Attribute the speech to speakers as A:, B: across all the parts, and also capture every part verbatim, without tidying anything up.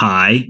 A: Hi.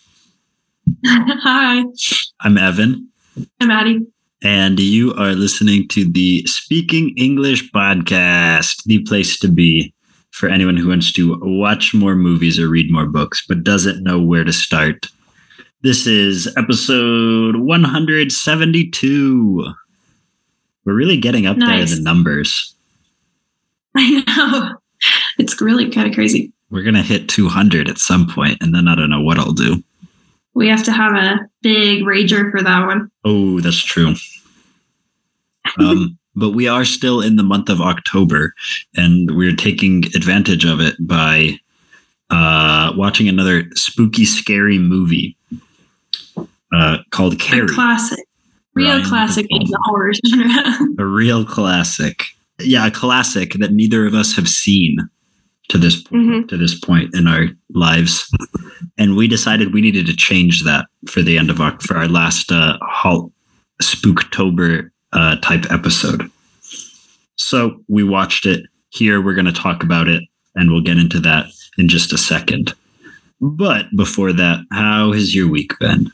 B: Hi.
A: I'm Evan.
B: I'm Addie.
A: And you are listening to the Speaking English podcast, the place to be for anyone who wants to watch more movies or read more books, but doesn't know where to start. This is episode one hundred seventy-two. We're really getting up
B: Nice.
A: there in the numbers.
B: I know. It's really kind of crazy.
A: We're going to hit two hundred at some point, and then I don't know what I'll do.
B: We have to have a big rager for that one.
A: Oh, that's true. Um, but we are still in the month of October, and we're taking advantage of it by uh, watching another spooky, scary movie uh, called Carrie.
B: A classic. Real
A: Ryan
B: classic in
A: DePalma.
B: the horror genre.
A: A real classic. Yeah, a classic that neither of us have seen to this
B: Mhm.
A: to this point in our lives. And we decided we needed to change that for the end of our for our last uh hol- Spooktober uh type episode. So we watched it. Here we're going to talk about it, and we'll get into that in just a second. But before that, how has your week been?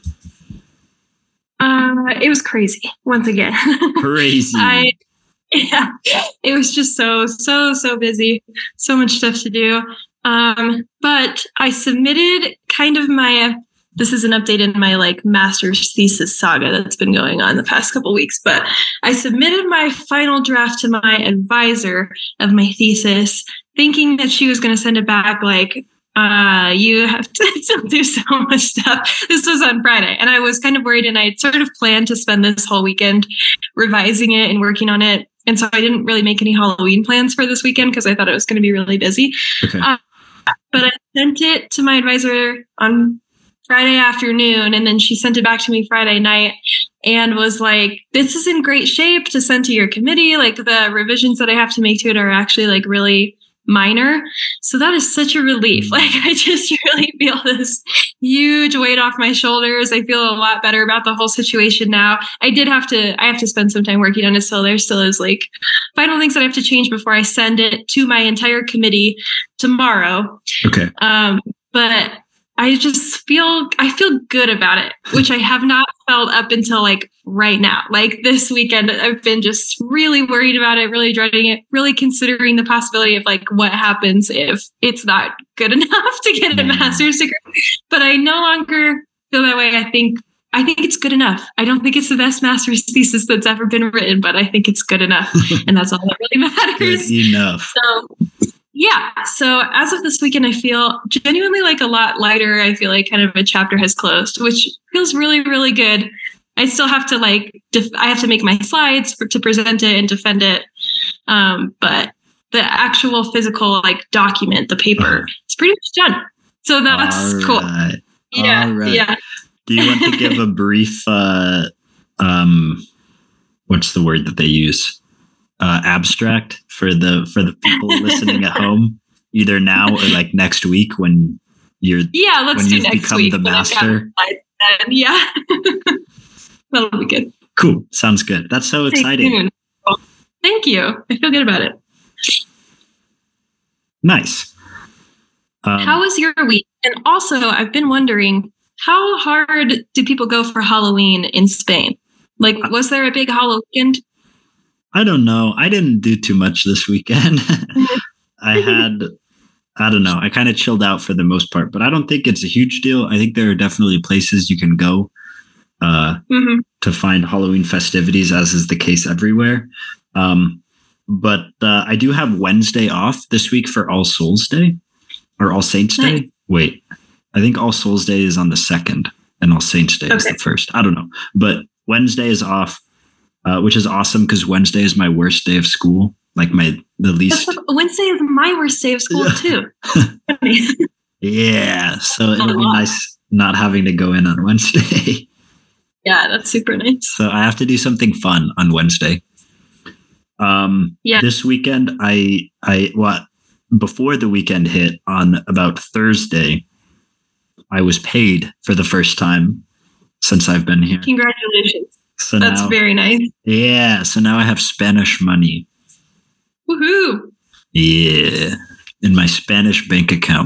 B: Uh, it was crazy once again.
A: Crazy.
B: I yeah, it was just so so so busy, so much stuff to do. Um, but I submitted kind of my. This is an update in my like master's thesis saga that's been going on the past couple weeks. But I submitted my final draft to my advisor of my thesis, thinking that she was going to send it back like. Uh, you have to still do so much stuff. This was on Friday, and I was kind of worried, and I had sort of planned to spend this whole weekend revising it and working on it. And so I didn't really make any Halloween plans for this weekend because I thought it was going to be really busy.
A: Okay.
B: Uh, but I sent it to my advisor on Friday afternoon, and then she sent it back to me Friday night and was like, this is in great shape to send to your committee. Like the revisions that I have to make to it are actually like really minor. So that is such a relief. Like I just really feel this huge weight off my shoulders. I feel a lot better about the whole situation now. I did have to, I have to spend some time working on it. So there still is like final things that I have to change before I send it to my entire committee tomorrow.
A: Okay.
B: Um, but I just feel, I feel good about it, which I have not felt up until like right now. Like this weekend, I've been just really worried about it, really dreading it, really considering the possibility of like what happens if it's not good enough to get a
A: Yeah.
B: master's degree. But I no longer feel that way. I think, I think it's good enough. I don't think it's the best master's thesis that's ever been written, but I think it's good enough. And that's all that really matters.
A: Good enough.
B: So yeah. So as of this weekend, I feel genuinely like a lot lighter. I feel like kind of a chapter has closed, which feels really, really good. I still have to like, def- I have to make my slides for, to present it and defend it. Um, but the actual physical like document, the paper, it's pretty much done. So that's
A: All
B: cool.
A: right.
B: Yeah.
A: All right.
B: Yeah.
A: Do you want to give a brief, uh, um, what's the word that they use? Uh, abstract for the for the people listening at home, either now or like next week when you're
B: Yeah. Let's
A: when
B: do
A: you've
B: next
A: become
B: week.
A: the
B: when I've got
A: master.
B: slides done. Yeah. That'll be good.
A: Cool. Sounds good. That's so
B: Stay
A: exciting.
B: tuned. Thank you. I feel good about it.
A: Nice. Um,
B: How was your week? And also, I've been wondering, how hard do people go for Halloween in Spain? Like, was there a big Halloween weekend?
A: I don't know. I didn't do too much this weekend. I had, I don't know. I kind of chilled out for the most part, but I don't think it's a huge deal. I think there are definitely places you can go uh,
B: Mm-hmm.
A: to find Halloween festivities, as is the case everywhere. Um, but uh, I do have Wednesday off this week for All Souls Day or All Saints
B: Nice.
A: Day. Wait, I think All Souls Day is on the second and All Saints Day is
B: Okay.
A: the first. I don't know. But Wednesday is off, uh, which is awesome because Wednesday is my worst day of school. Like my, the least.
B: That's what, Wednesday is my worst day of school,
A: Yeah.
B: too.
A: Yeah. So it would be
B: Aw.
A: nice not having to go in on Wednesday.
B: Yeah, that's super nice.
A: So I have to do something fun on Wednesday. Um,
B: Yeah.
A: This weekend, I, I, what, before the weekend hit on about Thursday, I was paid for the first time since I've been here.
B: Congratulations.
A: So
B: That's
A: now,
B: very nice.
A: yeah. So now I have Spanish money.
B: Woohoo.
A: Yeah. In my Spanish bank account.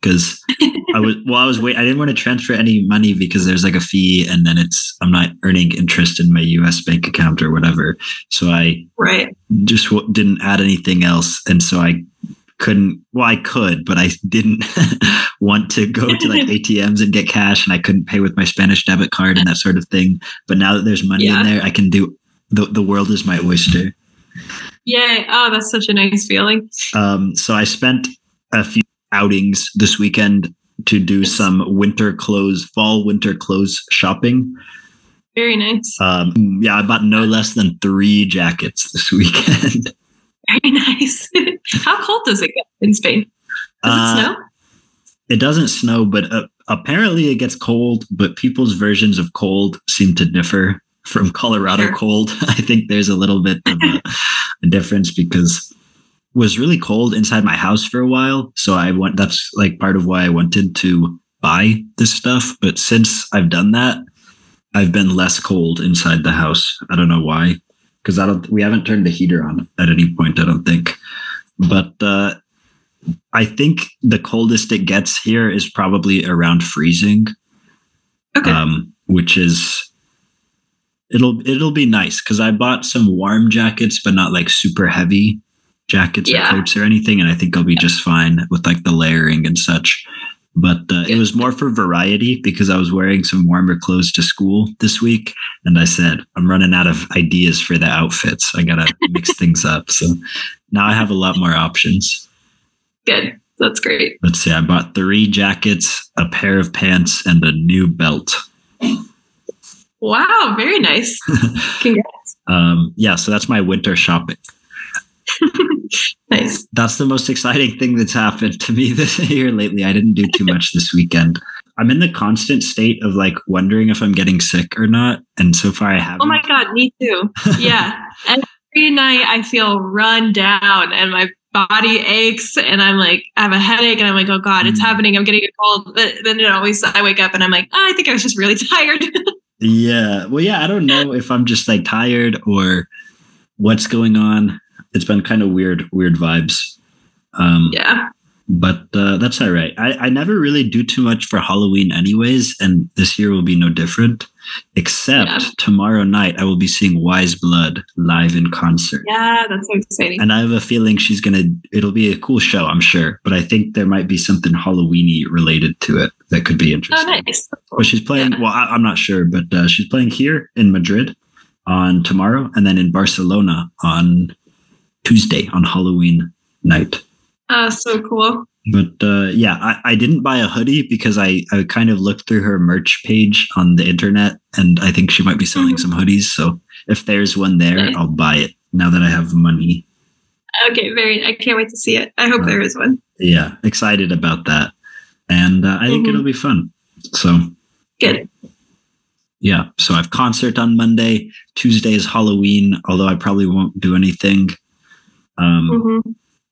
A: because I was well, I was wait. I didn't want to transfer any money because there's like a fee, and then it's I'm not earning interest in my U S bank account or whatever. So I
B: right.
A: just w- didn't add anything else, and so I couldn't. Well, I could, but I didn't want to go to like A T Ms and get cash, and I couldn't pay with my Spanish debit card and that sort of thing. But now that there's money
B: yeah.
A: in there, I can do. The the world is my oyster.
B: Yay! Oh, that's such a nice feeling.
A: Um, so I spent a few outings this weekend to do some winter clothes, fall winter clothes shopping.
B: Very nice.
A: Um, yeah, I bought no less than three jackets this weekend.
B: Very nice. How cold does it get in Spain? Does
A: uh,
B: it snow?
A: It doesn't snow, but uh, apparently it gets cold, but people's versions of cold seem to differ from Colorado
B: sure.
A: cold. I think there's a little bit of a, a difference because it was really cold inside my house for a while. So I went, that's like part of why I wanted to buy this stuff. But since I've done that, I've been less cold inside the house. I don't know why, because I don't, we haven't turned the heater on at any point, I don't think. But uh, I think the coldest it gets here is probably around freezing,
B: okay.
A: um, which is, It'll it'll be nice because I bought some warm jackets, but not like super heavy jackets yeah. or coats or anything. And I think I'll be just fine with like the layering and such. But uh, it was more for variety because I was wearing some warmer clothes to school this week. And I said, I'm running out of ideas for the outfits. I got to mix things up. So now I have a lot more options.
B: Good. That's great.
A: Let's see. I bought three jackets, a pair of pants, and a new belt.
B: Wow, very nice. Congrats.
A: um, yeah, so that's my winter shopping.
B: Nice.
A: That's the most exciting thing that's happened to me this year lately. I didn't do too much this weekend. I'm in the constant state of like wondering if I'm getting sick or not. And so far I haven't.
B: Oh my God, me too. Yeah. Every night I feel run down and my body aches and I'm like, I have a headache and I'm like, oh God, it's mm. happening. I'm getting a cold. But then it always, I wake up and I'm like, oh, I think I was just really tired.
A: Yeah. Well, yeah, I don't know if I'm just like tired or what's going on. It's been kind of weird, weird vibes. Um,
B: yeah.
A: But uh, that's all right. I, I never really do too much for Halloween anyways. And this year will be no different, except yeah. tomorrow night I will be seeing Wise Blood live in concert.
B: Yeah, that's so exciting.
A: And I have a feeling she's going to, it'll be a cool show, I'm sure. But I think there might be something Halloween-y related to it that could be interesting.
B: Oh, nice.
A: But she's playing, yeah. well, I, I'm not sure, but uh, she's playing here in Madrid on tomorrow and then in Barcelona on Tuesday on Halloween night.
B: Oh, so cool.
A: But uh, yeah, I, I didn't buy a hoodie because I, I kind of looked through her merch page on the internet and I think she might be selling mm-hmm. some hoodies. So if there's one there, nice. I'll buy it now that I have money.
B: Okay, very. I can't wait to see it. I hope uh, there is one.
A: Yeah, excited about that. And uh, I think mm-hmm. it'll be fun. So
B: good.
A: Yeah, so I have concert on Monday. Tuesday is Halloween, although I probably won't do anything. Um, mm-hmm.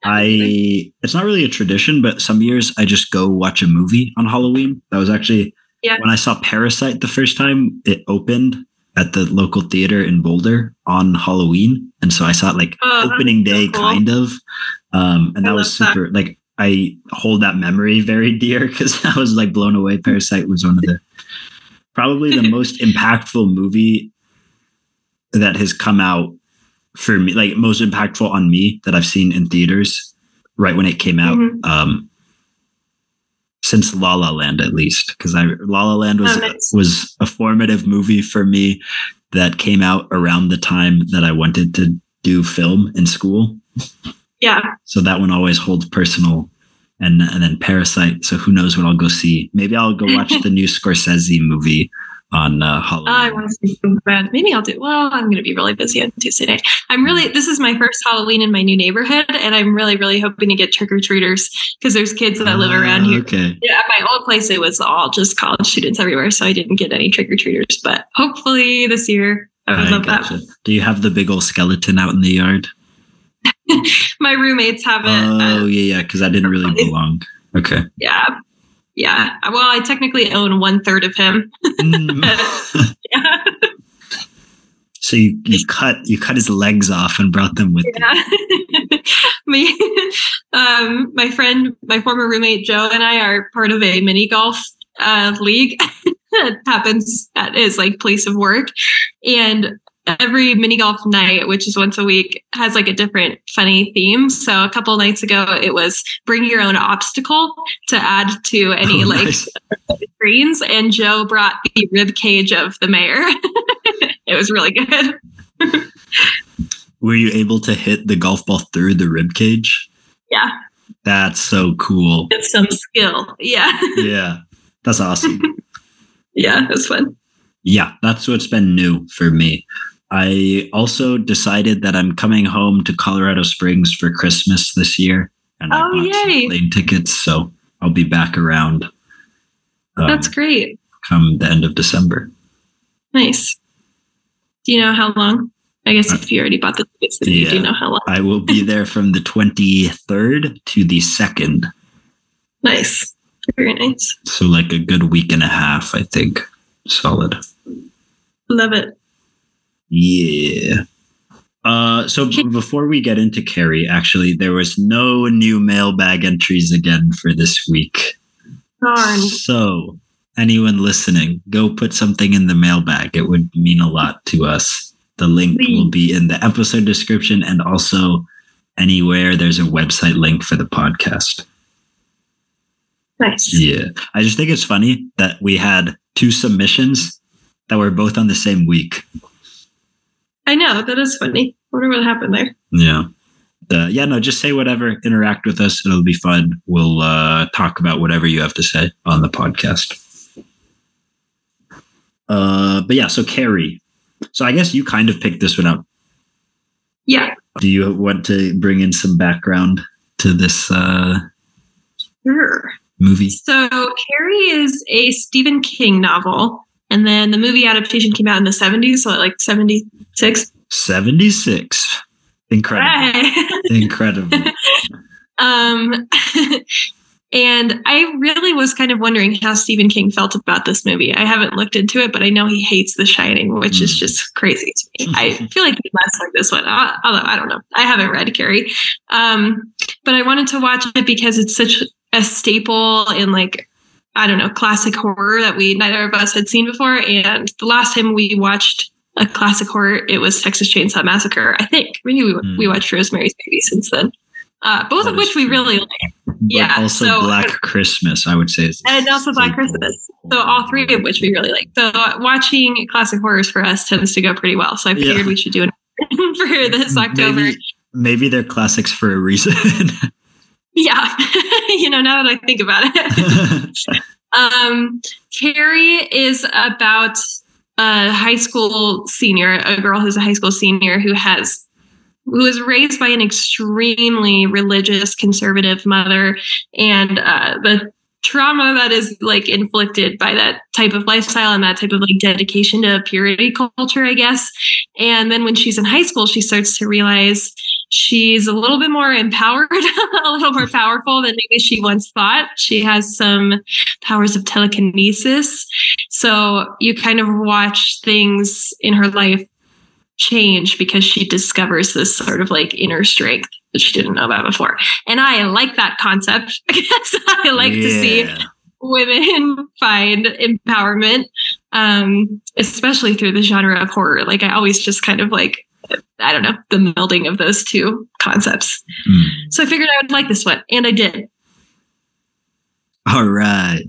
A: I it's not really a tradition, but some years I just go watch a movie on Halloween. That was actually yeah. when I saw Parasite the first time. It opened at the local theater in Boulder on Halloween, and so I saw it like oh, opening day, so cool. kind of. Um, and that was super. That. Like I hold that memory very dear because I was like blown away. Parasite was one of the probably the most impactful movie that has come out. For me, like most impactful on me that I've seen in theaters right when it came out, mm-hmm. um, since La La Land, at least, because I La La Land was oh, nice. was a formative movie for me that came out around the time that I wanted to do film in school.
B: Yeah.
A: So that one always holds personal, and and then Parasite. So who knows what I'll go see? Maybe I'll go watch the new Scorsese movie on uh, Halloween.
B: I want to see some friends. Maybe I'll do. Well, I'm going to be really busy on Tuesday night. I'm really. This is my first Halloween in my new neighborhood, and I'm really, really hoping to get trick or treaters because there's kids that uh, live around here.
A: Okay.
B: Yeah, at my old place, it was all just college students everywhere, so I didn't get any trick or treaters. But hopefully this year, I would I love gotcha. that.
A: Do you have the big old skeleton out in the yard?
B: My roommates have it.
A: Oh uh, yeah, yeah, because I didn't really belong. Okay.
B: Yeah. Yeah. Well, I technically own one third of him. mm. Yeah.
A: So you, you cut you cut his legs off and brought them with
B: yeah. you. Me, um, my friend, my former roommate Joe, and I are part of a mini golf uh, league that happens at his like place of work, and every mini golf night, which is once a week, has like a different funny theme. So a couple of nights ago, it was bring your own obstacle to add to any oh, like nice. screens. And Joe brought the rib cage of the mayor. It was really good.
A: Were you able to hit the golf ball through the rib cage?
B: Yeah.
A: That's so cool.
B: It's some skill. Yeah.
A: Yeah. That's awesome.
B: Yeah, it was fun.
A: Yeah, that's what's been new for me. I also decided that I'm coming home to Colorado Springs for Christmas this year. And I
B: oh,
A: bought
B: yay.
A: some plane tickets, so I'll be back around.
B: Um, that's great.
A: Come the end of December.
B: Nice. Do you know how long? I guess if you already bought the tickets, then yeah, you do know how long.
A: I will be there from the twenty-third to the second.
B: Nice. Very nice.
A: So like a good week and a half, I think. Solid.
B: Love it.
A: Yeah. Uh, so b- before we get into Carrie, actually, there was no new mailbag entries again for this week.
B: Darn.
A: So anyone listening, go put something in the mailbag. It would mean a lot to us. The link Please. will be in the episode description and also anywhere there's a website link for the podcast.
B: Nice.
A: Yeah. I just think it's funny that we had two submissions that were both on the same week.
B: I know. That is funny. I wonder what happened there.
A: Yeah. Uh, yeah, no, just say whatever. Interact with us. It'll be fun. We'll uh, talk about whatever you have to say on the podcast. Uh, but yeah, so Carrie. So I guess you kind of picked this one up.
B: Yeah.
A: Do you want to bring in some background to this uh,
B: sure.
A: movie?
B: So Carrie is a Stephen King novel. And then the movie adaptation came out in the seventies, so like seventy-six.
A: seventy-six. Incredible. Right. Incredible.
B: um, and I really was kind of wondering how Stephen King felt about this movie. I haven't looked into it, but I know he hates The Shining, which mm. is just crazy to me. I feel like he must like this one, although I don't know. I haven't read Carrie. Um, but I wanted to watch it because it's such a staple in like, I don't know, classic horror that we neither of us had seen before. And the last time we watched a classic horror, it was Texas Chainsaw Massacre. I think maybe we mm. we watched Rosemary's Baby since then. Uh, both that of which true. we really like.
A: But
B: yeah,
A: also
B: so,
A: Black Christmas, I would say, is
B: and also Black Christmas. So all three of which we really like. So uh, watching classic horrors for us tends to go pretty well. So I figured yeah. we should do it for this October.
A: Maybe, maybe they're classics for a reason.
B: Yeah, you know, now that I think about it. um, Carrie is about a high school senior, a girl who's a high school senior who has who was raised by an extremely religious, conservative mother, and uh, the trauma that is like inflicted by that type of lifestyle and that type of like dedication to purity culture, I guess. And then when she's in high school, she starts to realize she's a little bit more empowered, a little more powerful than maybe she once thought. She has some powers of telekinesis. So you kind of watch things in her life change because she discovers this sort of like inner strength that she didn't know about before. And I like that concept because I like yeah. to see women find empowerment, um, especially through the genre of horror. Like I always just kind of like, I don't know, the melding of those two concepts. Mm. So I figured I would like this one, and I did.
A: All right.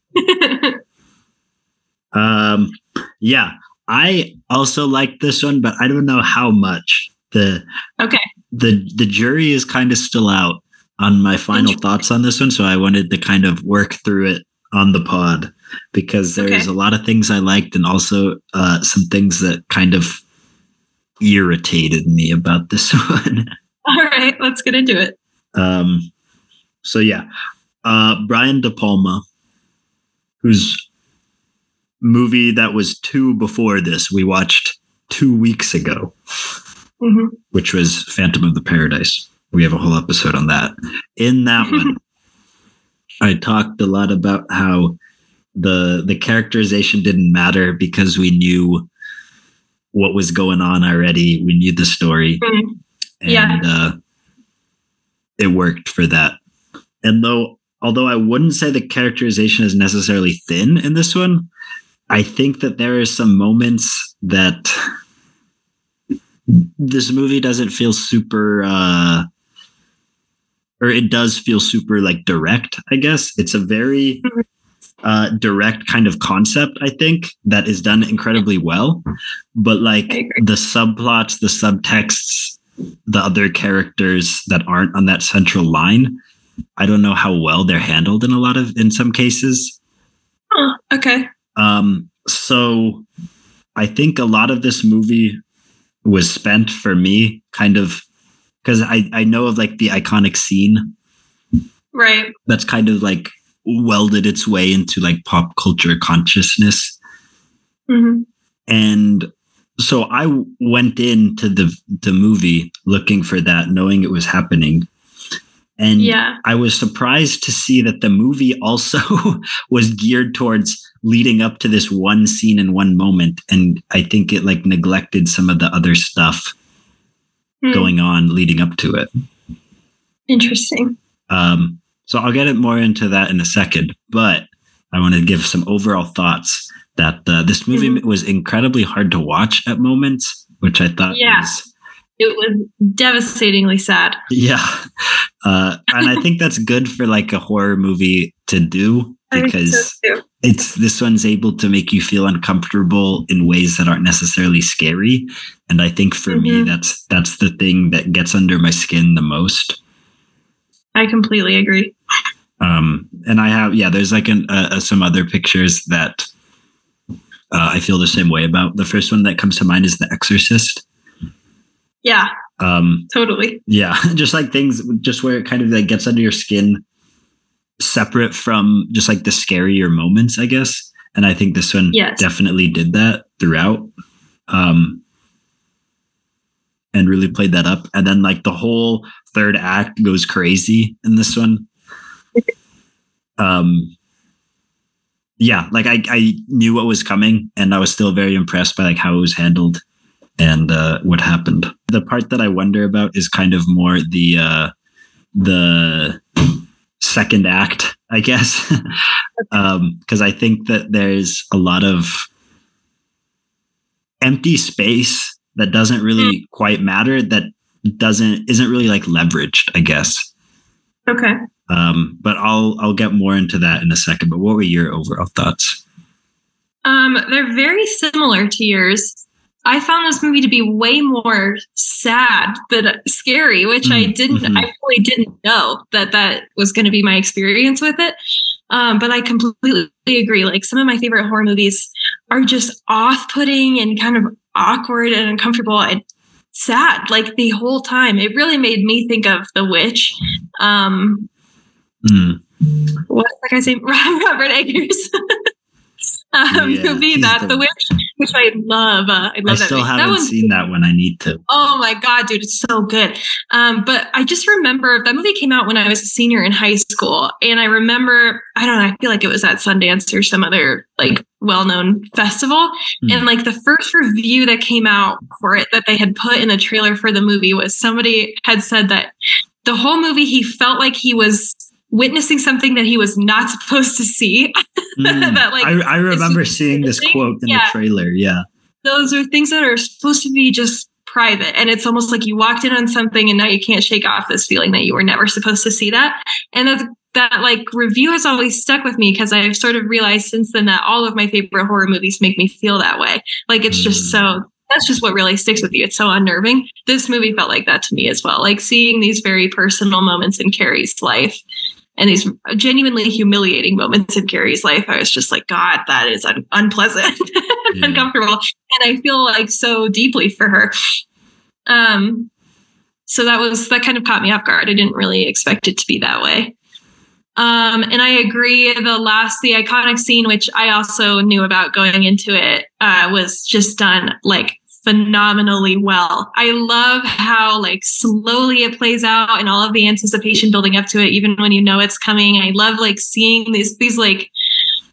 A: um, yeah. I also like this one, but I don't know how much. The
B: okay.
A: The the jury is kind of still out on my final thoughts on this one, so I wanted to kind of work through it on the pod because there's okay. a lot of things I liked and also uh, some things that kind of irritated me about this one.
B: All right, let's get into it.
A: Um. So yeah, uh, Brian De Palma, who's movie that was two before this we watched two weeks ago, mm-hmm. which was Phantom of the Paradise. We have a whole episode on that. In that one, I talked a lot about how the the characterization didn't matter because we knew what was going on already. We knew the story.
B: Mm-hmm.
A: And
B: yeah.
A: uh, it worked for that. And though, although I wouldn't say the characterization is necessarily thin in this one, I think that there are some moments that this movie doesn't feel super, uh, or it does feel super like direct, I guess. It's a very uh, direct kind of concept, I think, that is done incredibly well. But like the subplots, the subtexts, the other characters that aren't on that central line, I don't know how well they're handled in a lot of, in some cases.
B: Oh, okay.
A: Um, so I think a lot of this movie was spent for me kind of because I, I know of like the iconic scene.
B: Right.
A: That's kind of like welded its way into like pop culture consciousness.
B: Mm-hmm.
A: And so I went into the, the movie looking for that, knowing it was happening. And
B: yeah.
A: I was surprised to see that the movie also was geared towards leading up to this one scene in one moment. And I think it like neglected some of the other stuff mm. going on leading up to it.
B: Interesting.
A: Um, so I'll get it more into that in a second, but I want to give some overall thoughts that uh, this movie mm-hmm. was incredibly hard to watch at moments, which I thought
B: yeah.
A: was...
B: It was devastatingly sad.
A: Yeah. Uh, and I think that's good for like a horror movie to do, because so it's this one's able to make you feel uncomfortable in ways that aren't necessarily scary. And I think for mm-hmm. me, that's that's the thing that gets under my skin the most.
B: I completely agree.
A: Um, and I have, yeah, there's like an, uh, some other pictures that uh, I feel the same way about. The first one that comes to mind is The Exorcist.
B: Yeah,
A: um,
B: totally.
A: Yeah, just like things, just where it kind of like gets under your skin, separate from just like the scarier moments, I guess. And I think this one
B: yes.
A: definitely did that throughout, um, and really played that up. And then like the whole third act goes crazy in this one. um, yeah, like I, I knew what was coming, and I was still very impressed by like how it was handled. And uh, what happened. The part that I wonder about is kind of more the uh, the second act, I guess, because um, I think that there's a lot of empty space that doesn't really mm. quite matter. That doesn't isn't really like leveraged, I guess.
B: Okay.
A: Um, but I'll I'll get more into that in a second. But what were your overall thoughts?
B: Um, they're very similar to yours. I found this movie to be way more sad but scary, which mm, I didn't, mm-hmm. I really didn't know that that was going to be my experience with it. Um, but I completely agree. Like some of my favorite horror movies are just off-putting and kind of awkward and uncomfortable and sad, like the whole time. It really made me think of The Witch. Um, mm. What's that guy's name? Robert Eggers. um, yeah, movie that the, the Witch, which I love. Uh, I love
A: I
B: that.
A: still
B: movie.
A: haven't
B: that
A: seen that one. I need to.
B: Oh my god, dude, it's so good. Um, but I just remember that movie came out when I was a senior in high school, and I remember I don't know. I feel like it was at Sundance or some other like well-known festival, mm. and like the first review that came out for it that they had put in the trailer for the movie was somebody had said that the whole movie he felt like he was witnessing something that he was not supposed to see.
A: mm. that, like, I, I remember seeing this quote in yeah. the trailer. Yeah.
B: Those are things that are supposed to be just private. And it's almost like you walked in on something and now you can't shake off this feeling that you were never supposed to see that. And that's, that like review has always stuck with me because I've sort of realized since then that all of my favorite horror movies make me feel that way. Like it's mm. just so, that's just what really sticks with you. It's so unnerving. This movie felt like that to me as well. Like seeing these very personal moments in Carrie's life and these genuinely humiliating moments in Carrie's life, I was just like, God, that is un- unpleasant and yeah. uncomfortable. And I feel like so deeply for her. Um, so that was, that kind of caught me off guard. I didn't really expect it to be that way. Um, and I agree. The last, the iconic scene, which I also knew about going into it, uh, was just done like phenomenally well. I love how like slowly it plays out and all of the anticipation building up to it, even when you know it's coming. I love like seeing these, these like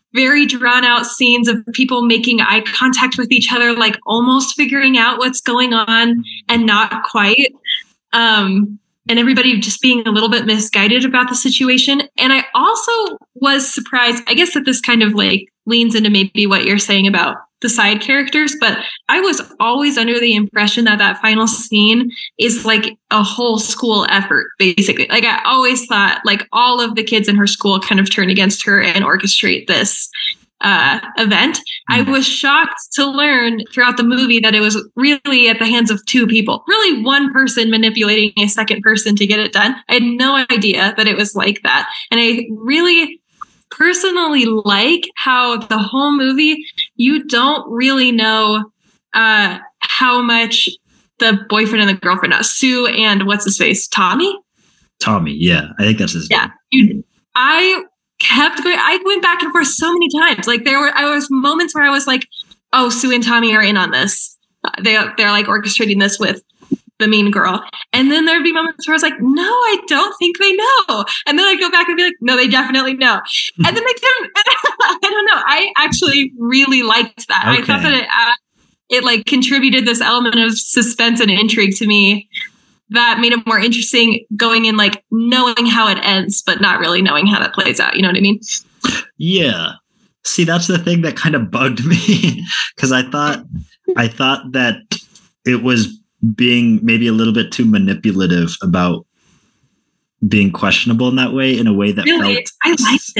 B: very drawn out scenes of people making eye contact with each other, like almost figuring out what's going on and not quite. Um, and everybody just being a little bit misguided about the situation. And I also was surprised, I guess that this kind of like leans into maybe what you're saying about the side characters, but I was always under the impression that that final scene is like a whole school effort, basically. Like I always thought like all of the kids in her school kind of turn against her and orchestrate this uh, event. Mm-hmm. I was shocked to learn throughout the movie that it was really at the hands of two people, really one person manipulating a second person to get it done. I had no idea that it was like that. And I really personally like how the whole movie, you don't really know uh, how much the boyfriend and the girlfriend know. Sue and what's his face? Tommy?
A: Tommy, yeah. I think that's his
B: yeah.
A: name.
B: You, I kept going, I went back and forth so many times. Like there were, I was moments where I was like, oh, Sue and Tommy are in on this. They, they're like orchestrating this with the mean girl. And then there'd be moments where I was like, no, I don't think they know. And then I'd go back and be like, no, they definitely know. And then they didn't. I don't know. I actually really liked that. Okay. I thought that it, uh, it like contributed this element of suspense and intrigue to me that made it more interesting going in, like knowing how it ends, but not really knowing how that plays out. You know what I mean?
A: Yeah. See, that's the thing that kind of bugged me because I thought, I thought that it was being maybe a little bit too manipulative about being questionable in that way, in a way that
B: really?
A: felt.
B: I liked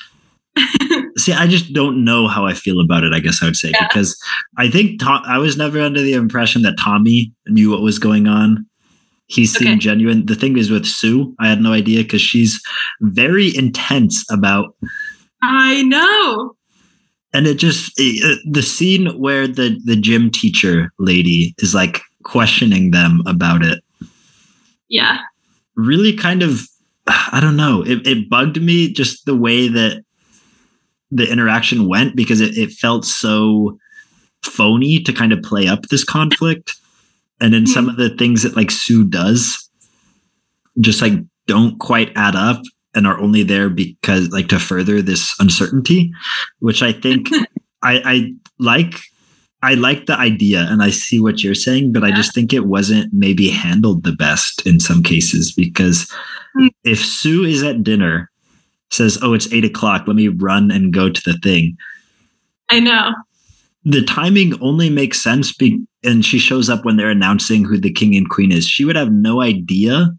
B: it.
A: See, I just don't know how I feel about it, I guess I would say, yeah. because I think Tom, I was never under the impression that Tommy knew what was going on. He seemed okay. genuine. The thing is with Sue, I had no idea because she's very intense about.
B: I know.
A: And it just, it, the scene where the, the gym teacher lady is like questioning them about it.
B: Yeah.
A: Really kind of, I don't know. It, it bugged me just the way that the interaction went because it, it felt so phony to kind of play up this conflict. And then mm-hmm. some of the things that like Sue does just like don't quite add up and are only there because like to further this uncertainty, which I think I, I like. I like the idea and I see what you're saying, but yeah. I just think it wasn't maybe handled the best in some cases because mm-hmm. if Sue is at dinner, says, oh, it's eight o'clock, let me run and go to the thing.
B: I know.
A: The timing only makes sense be- and she shows up when they're announcing who the king and queen is. She would have no idea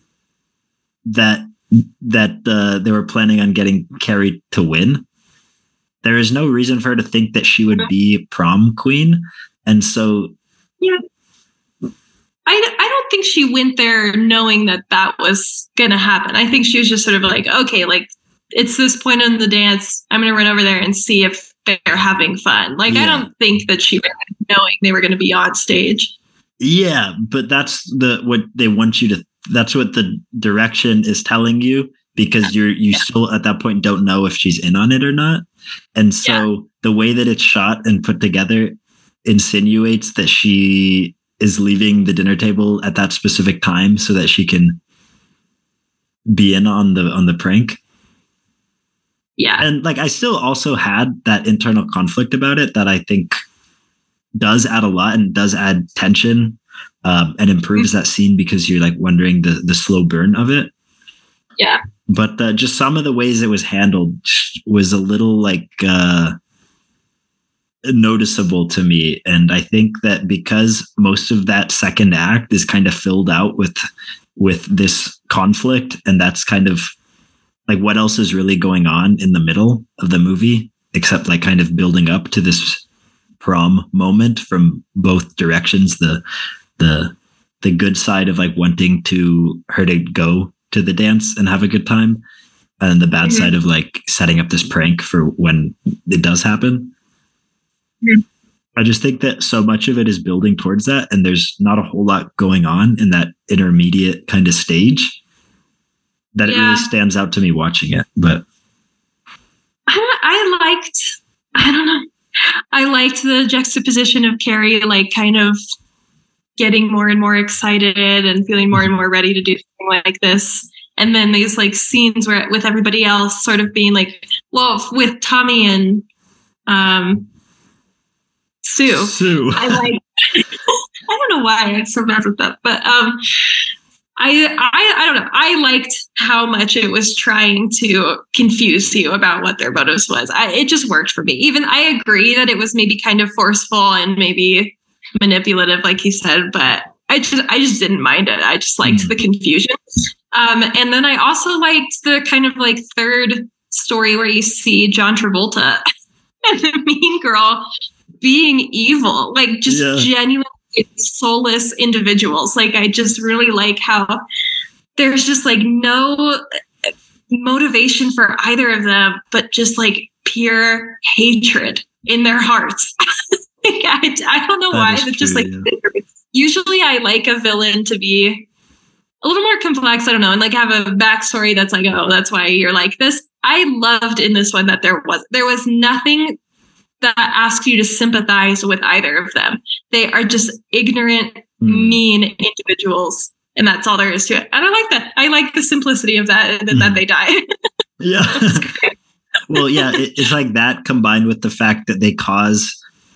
A: that that uh, they were planning on getting Carrie to win. There is no reason for her to think that she would be prom queen. And so.
B: Yeah. I, I don't think she went there knowing that that was going to happen. I think she was just sort of like, okay, like it's this point in the dance. I'm going to run over there and see if they're having fun. Like, yeah. I don't think that she went knowing they were going to be on stage.
A: Yeah. But that's the, what they want you to, that's what the direction is telling you. Because you're you yeah. still at that point don't know if she's in on it or not. And so yeah. the way that it's shot and put together insinuates that she is leaving the dinner table at that specific time so that she can be in on the on the prank.
B: Yeah.
A: And like I still also had that internal conflict about it that I think does add a lot and does add tension um, and improves mm-hmm. that scene because you're like wondering the the slow burn of it.
B: Yeah.
A: But uh, just some of the ways it was handled was a little like uh, noticeable to me. And I think that because most of that second act is kind of filled out with with this conflict, and that's kind of like what else is really going on in the middle of the movie, except like kind of building up to this prom moment from both directions. The the the good side of like wanting to her to go to the dance and have a good time, and the bad mm-hmm. side of like setting up this prank for when it does happen. Mm-hmm. I just think that so much of it is building towards that, and there's not a whole lot going on in that intermediate kind of stage that yeah. it really stands out to me watching it. But
B: I, I liked, I don't know, I liked the juxtaposition of Carrie, like kind of getting more and more excited and feeling more and more ready to do something like this. And then these like scenes where with everybody else sort of being like, well, with Tommy and um, Sue.
A: Sue.
B: I like, I don't know why I'm so bad with that, but um, I, I, I don't know. I liked how much it was trying to confuse you about what their motives was. I, it just worked for me. Even I agree that it was maybe kind of forceful and maybe manipulative, like you said, but I just, I just didn't mind it. I just liked mm. the confusion. Um, and then I also liked the kind of like third story where you see John Travolta and the mean girl being evil, like just yeah. genuinely soulless individuals. Like I just really like how there's just like no motivation for either of them, but just like pure hatred in their hearts. like, I, I don't know that why, but just like yeah. usually I like a villain to be a little more complex. I don't know, and like have a backstory that's like, oh, that's why you're like this. I loved in this one that there was there was nothing that asks you to sympathize with either of them. They are just ignorant, mm. mean individuals. And that's all there is to it. And I like that. I like the simplicity of that, and mm. that they die.
A: yeah. well, yeah, it, it's like that combined with the fact that they cause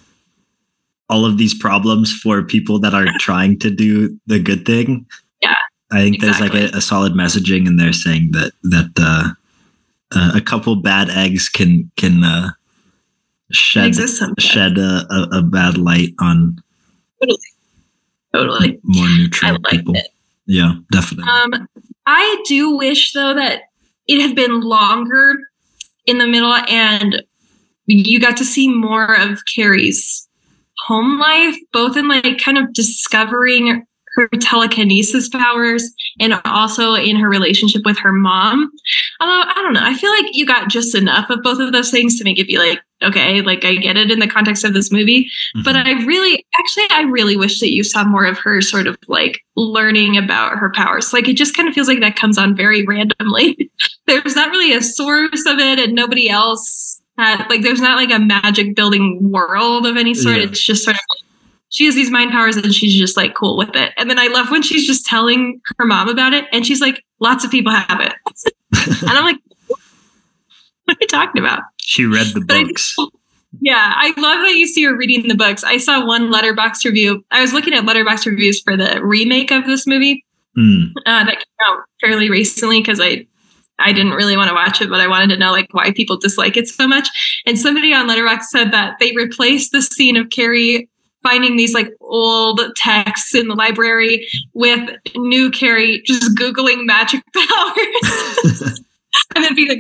A: all of these problems for people that are trying to do the good thing.
B: Yeah.
A: I think
B: exactly.
A: there's like a, a solid messaging in there saying that, that uh, uh, a couple bad eggs can, can, uh, shed shed a, a, a bad light on
B: totally totally
A: more neutral people.
B: It.
A: Yeah, definitely.
B: Um, I do wish though that it had been longer in the middle and you got to see more of Carrie's home life, both in like kind of discovering her telekinesis powers and also in her relationship with her mom. Although, I don't know, I feel like you got just enough of both of those things to make it be like, okay, like I get it in the context of this movie. Mm-hmm. But I really, actually, I really wish that you saw more of her sort of like learning about her powers. Like it just kind of feels like that comes on very randomly. There's not really a source of it and nobody else had, like there's not like a magic building world of any sort. Yeah. It's just sort of like, she has these mind powers and she's just like cool with it. And then I love when she's just telling her mom about it. And she's like, lots of people have it. And I'm like, what are you talking about?
A: She read the books.
B: I, yeah. I love that you see her reading the books. I saw one Letterboxd review. I was looking at Letterboxd reviews for the remake of this movie mm. uh, that came out fairly recently because I, I didn't really want to watch it, but I wanted to know like why people dislike it so much. And somebody on Letterboxd said that they replaced the scene of Carrie finding these like old texts in the library with new Carrie just Googling magic powers and then be like,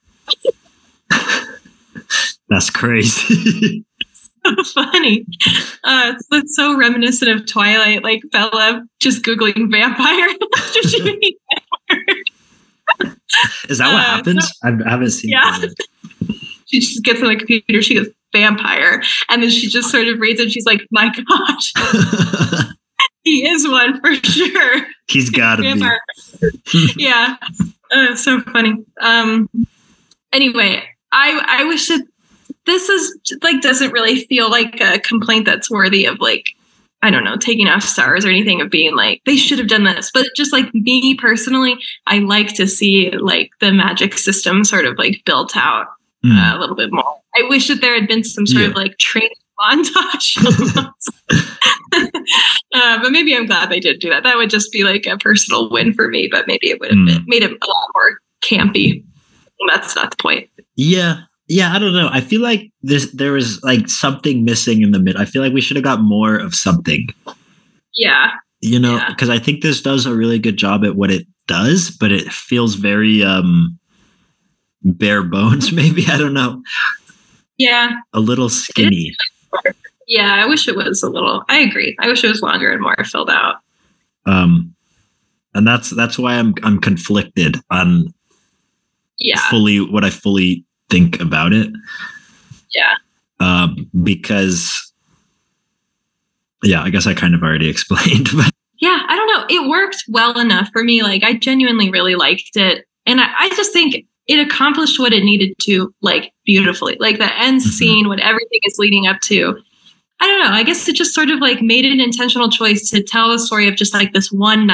A: that's crazy.
B: So funny. Uh, it's, it's so reminiscent of Twilight, like Bella just Googling vampire after she made that word.
A: Is that what uh, happens? So, I haven't seen
B: yeah. it. She just gets on the computer, she goes, vampire. And then she just sort of reads it. She's like, my gosh, he is one for sure.
A: He's gotta be.
B: yeah. Uh, so funny. Um, anyway, I, I wish that this is like, doesn't really feel like a complaint that's worthy of like, I don't know, taking off stars or anything of being like, they should have done this. But just like me personally, I like to see like the magic system sort of like built out mm. uh, a little bit more. I wish that there had been some sort yeah. of like training montage. uh, but maybe I'm glad they did do that. That would just be like a personal win for me, but maybe it would have mm. been, made it a lot more campy. And that's not the point.
A: Yeah. Yeah. I don't know. I feel like this, there was like something missing in the mid. I feel like we should have got more of something.
B: Yeah.
A: You know, because yeah. I think this does a really good job at what it does, but it feels very um, bare bones, maybe. I don't know.
B: Yeah.
A: A little skinny.
B: Yeah, I wish it was a little, I agree. I wish it was longer and more filled out.
A: Um, and that's that's why I'm I'm conflicted on
B: yeah.
A: fully what I fully think about it.
B: Yeah.
A: Um, because yeah, I guess I kind of already explained. But
B: yeah, I don't know. It worked well enough for me. Like I genuinely really liked it. And I, I just think it accomplished what it needed to, like, beautifully. Like the end mm-hmm. scene, what everything is leading up to. I don't know. I guess it just sort of like made an intentional choice to tell the story of just like this one night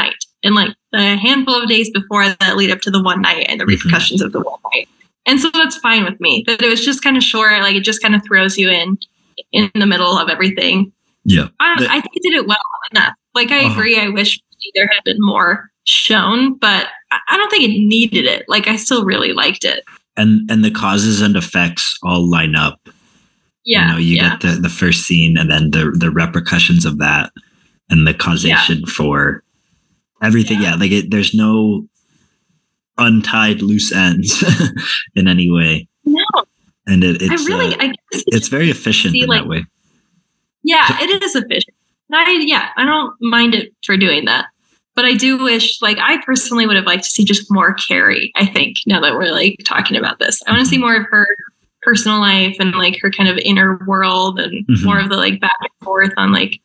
B: in like the handful of days before that lead up to the one night and the repercussions mm-hmm. of the one night. And so that's fine with me. That it was just kind of short, like it just kind of throws you in in the middle of everything.
A: Yeah,
B: I, the, I think it did it well enough. Like I uh-huh. agree. I wish there had been more shown, but I don't think it needed it. Like I still really liked it.
A: And and the causes and effects all line up.
B: Yeah,
A: you know, you
B: yeah.
A: get the, the first scene and then the the repercussions of that and the causation yeah. for everything. Yeah, yeah like it, there's no untied loose ends in any way.
B: No,
A: and it, it's
B: I really,
A: uh,
B: I guess
A: it's very efficient
B: see,
A: in
B: like,
A: that way.
B: Yeah, it is efficient. I yeah, I don't mind it for doing that. But I do wish, like, I personally would have liked to see just more Carrie, I think, now that we're, like, talking about this. I want to see more of her personal life and, like, her kind of inner world and mm-hmm. more of the, like, back and forth on, like,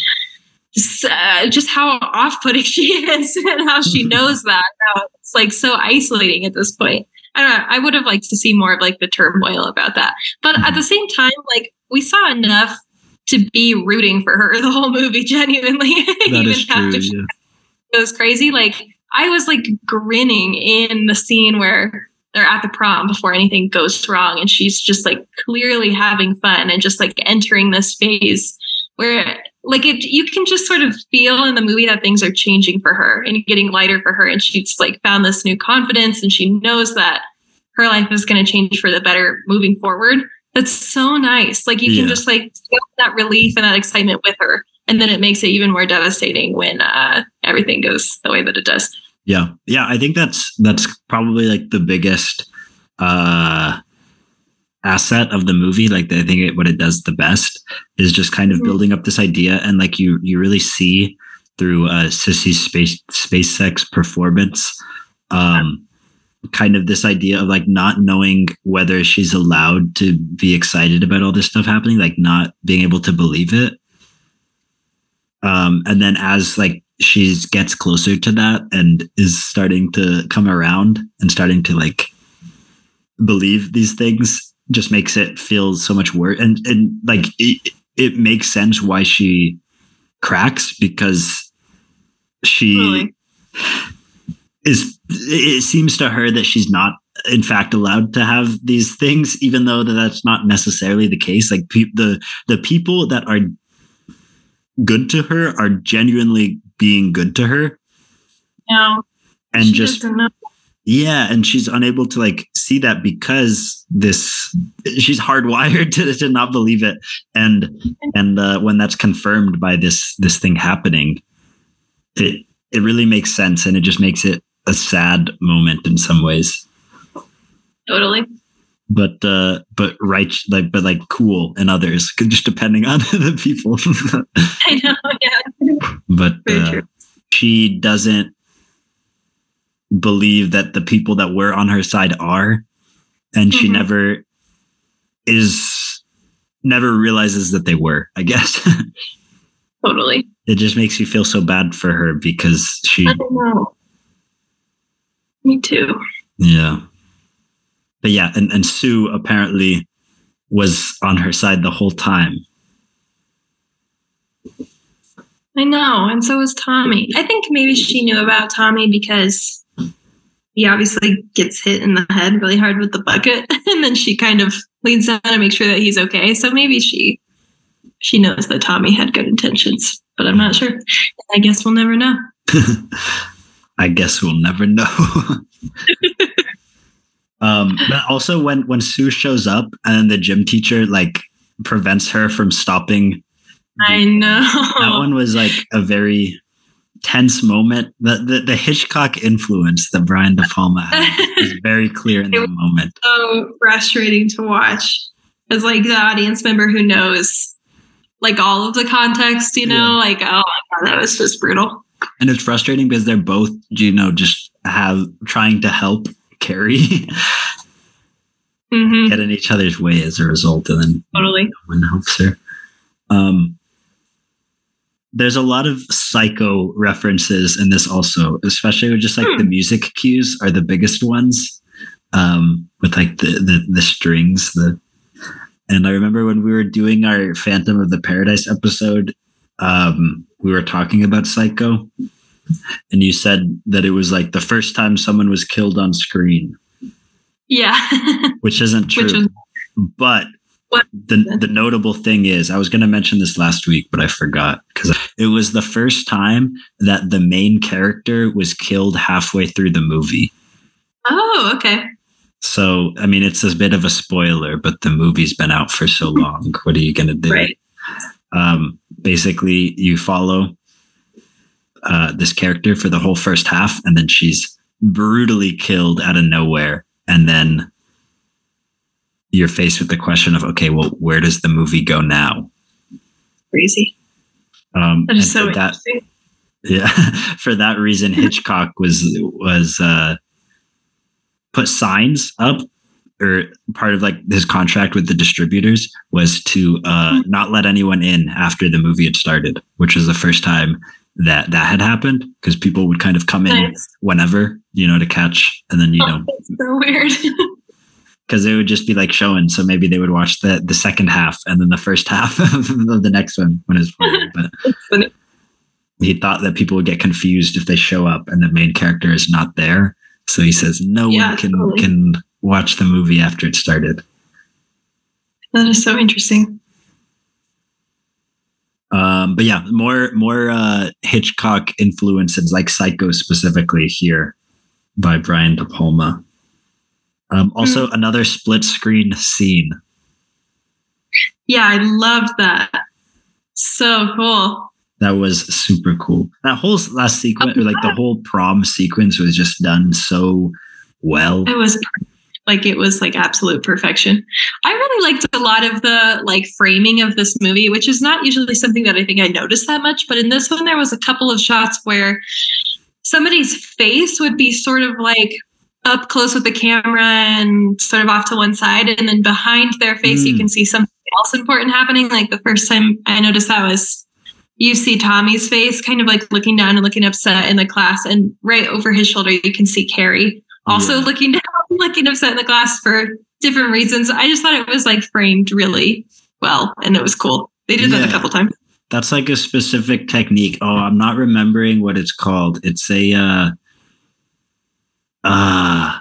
B: just, uh, just how off-putting she is and how she knows that. How it's, like, so isolating at this point. I don't know. I would have liked to see more of, like, the turmoil about that. But at the same time, like, we saw enough to be rooting for her the whole movie, genuinely.
A: That
B: Even
A: is true,
B: after she-
A: yeah.
B: It was crazy. Like I was like grinning in the scene where they're at the prom before anything goes wrong. And she's just like clearly having fun and just like entering this phase where like it, you can just sort of feel in the movie that things are changing for her and getting lighter for her. And she's like found this new confidence and she knows that her life is going to change for the better moving forward. That's so nice. Like you can yeah. just like feel that relief and that excitement with her. And then it makes it even more devastating when uh, everything goes the way that it does.
A: Yeah. Yeah. I think that's, that's probably like the biggest uh, asset of the movie. Like I think it, what it does the best is just kind of mm-hmm. building up this idea. And like you, you really see through uh, Sissy's space, SpaceX performance, um, kind of this idea of like not knowing whether she's allowed to be excited about all this stuff happening, like not being able to believe it. Um, and then as like she gets closer to that and is starting to come around and starting to like believe these things, just makes it feel so much worse. And and like it, it makes sense why she cracks, because she really? is. It seems to her that she's not, in fact, allowed to have these things, even though that that's not necessarily the case. Like pe- the the people that are good to her are genuinely being good to her.
B: No,
A: and just yeah, and she's unable to like see that because this she's hardwired to to not believe it, and and uh, when that's confirmed by this this thing happening, it it really makes sense, and it just makes it a sad moment in some ways.
B: Totally.
A: But uh, but right, like but like cool in others, just depending on the people.
B: I know, yeah.
A: But uh, she doesn't believe that the people that were on her side are, and mm-hmm. she never is, never realizes that they were, I guess.
B: Totally.
A: It just makes you feel so bad for her because she.
B: I don't know. Me too.
A: Yeah. But yeah, and, and Sue apparently was on her side the whole time.
B: I know. And so was Tommy. I think maybe she knew about Tommy because he obviously gets hit in the head really hard with the bucket. And then she kind of leans down to make sure that he's okay. So maybe she she knows that Tommy had good intentions, but I'm not sure. I guess we'll never know.
A: I guess we'll never know. Um, but also when, when Sue shows up and the gym teacher like prevents her from stopping.
B: I know.
A: That one was like a very tense moment. The the, the Hitchcock influence that Brian De Palma had is very clear in that moment.
B: So frustrating to watch as like the audience member who knows like all of the context, you know, yeah. like, oh my God, that was just brutal.
A: And it's frustrating because they're both, you know, just have trying to help Carrie mm-hmm. get in each other's way as a result, and then
B: totally
A: no one helps her. Um, there's a lot of Psycho references in this also, especially with just like hmm. the music cues are the biggest ones, um, with like the, the the strings. The and I remember when we were doing our Phantom of the Paradise episode, um, we were talking about Psycho, and you said that it was like the first time someone was killed on screen.
B: Yeah.
A: Which isn't true. Which was, but what? the the notable thing is, I was going to mention this last week, but I forgot because it was the first time that the main character was killed halfway through the movie.
B: Oh, okay.
A: So, I mean, it's a bit of a spoiler, but the movie's been out for so long. What are you going to do?
B: Right.
A: Um, basically, you follow uh, this character for the whole first half, and then she's brutally killed out of nowhere. And then you're faced with the question of, okay, well, where does the movie go now?
B: Crazy.
A: Um,
B: that is so
A: that,
B: interesting.
A: Yeah. For that reason, Hitchcock was, was, uh, put signs up, or part of like his contract with the distributors was to uh, mm-hmm. not let anyone in after the movie had started, which was the first time that that had happened, because people would kind of come in nice. whenever, you know, to catch, and then, you know,
B: oh, that's so weird.
A: Because it would just be like showing. So maybe they would watch the, the second half and then the first half of the next one when it's playing. But he thought that people would get confused if they show up and the main character is not there. So he says no yeah, one can totally. can watch the movie after it started.
B: That is so interesting.
A: Um, but yeah, more more uh, Hitchcock influences, like Psycho specifically here by Brian De Palma. Um, also, mm. another split screen scene.
B: Yeah, I loved that. So cool.
A: That was super cool. That whole last sequence, or like the whole prom sequence, was just done so well.
B: It was like it was like absolute perfection. I really liked a lot of the like framing of this movie, which is not usually something that I think I noticed that much. But in this one, there was a couple of shots where somebody's face would be sort of like up close with the camera and sort of off to one side, and then behind their face, mm. you can see something else important happening. Like the first time I noticed that was, you see Tommy's face kind of like looking down and looking upset in the class, and right over his shoulder, you can see Carrie also yeah. looking down, looking upset in the class for different reasons. I just thought it was like framed really well, and it was cool. They did yeah. that a couple times.
A: That's like a specific technique. Oh, I'm not remembering what it's called. It's a, uh, uh,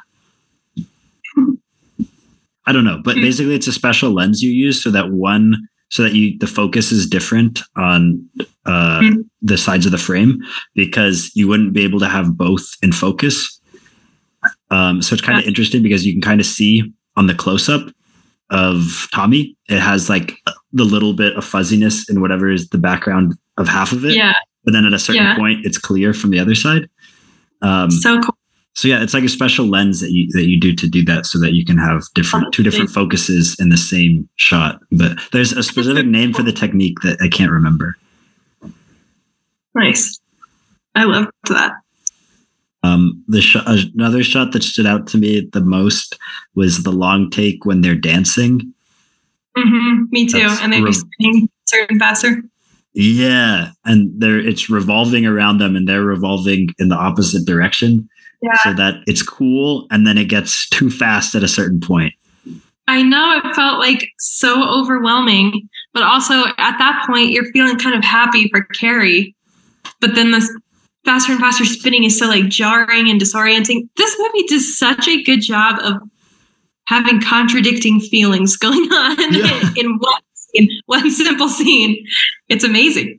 A: I don't know, but basically it's a special lens you use so that one, so that you, the focus is different on uh, mm-hmm. the sides of the frame, because you wouldn't be able to have both in focus. Um, so it's kind of yeah. interesting because you can kind of see on the close up of Tommy, it has like the little bit of fuzziness in whatever is the background of half of it.
B: Yeah.
A: But then at a certain yeah. point, it's clear from the other side. Um,
B: so cool.
A: So yeah, it's like a special lens that you that you do to do that, so that you can have different two different focuses in the same shot. But there's a specific name for the technique that I can't remember.
B: Nice, I loved that.
A: Um, the sh- another shot that stood out to me the most was the long take when they're dancing.
B: Mm-hmm, me too, That's and they're re- spinning certain faster.
A: Yeah, and they're it's revolving around them, and they're revolving in the opposite direction. Yeah. So that it's cool, and then it gets too fast at a certain point.
B: I know, it felt like so overwhelming, but also at that point you're feeling kind of happy for Carrie. But then this faster and faster spinning is so like jarring and disorienting. This movie does such a good job of having contradicting feelings going on yeah. in, in one in one simple scene. It's amazing.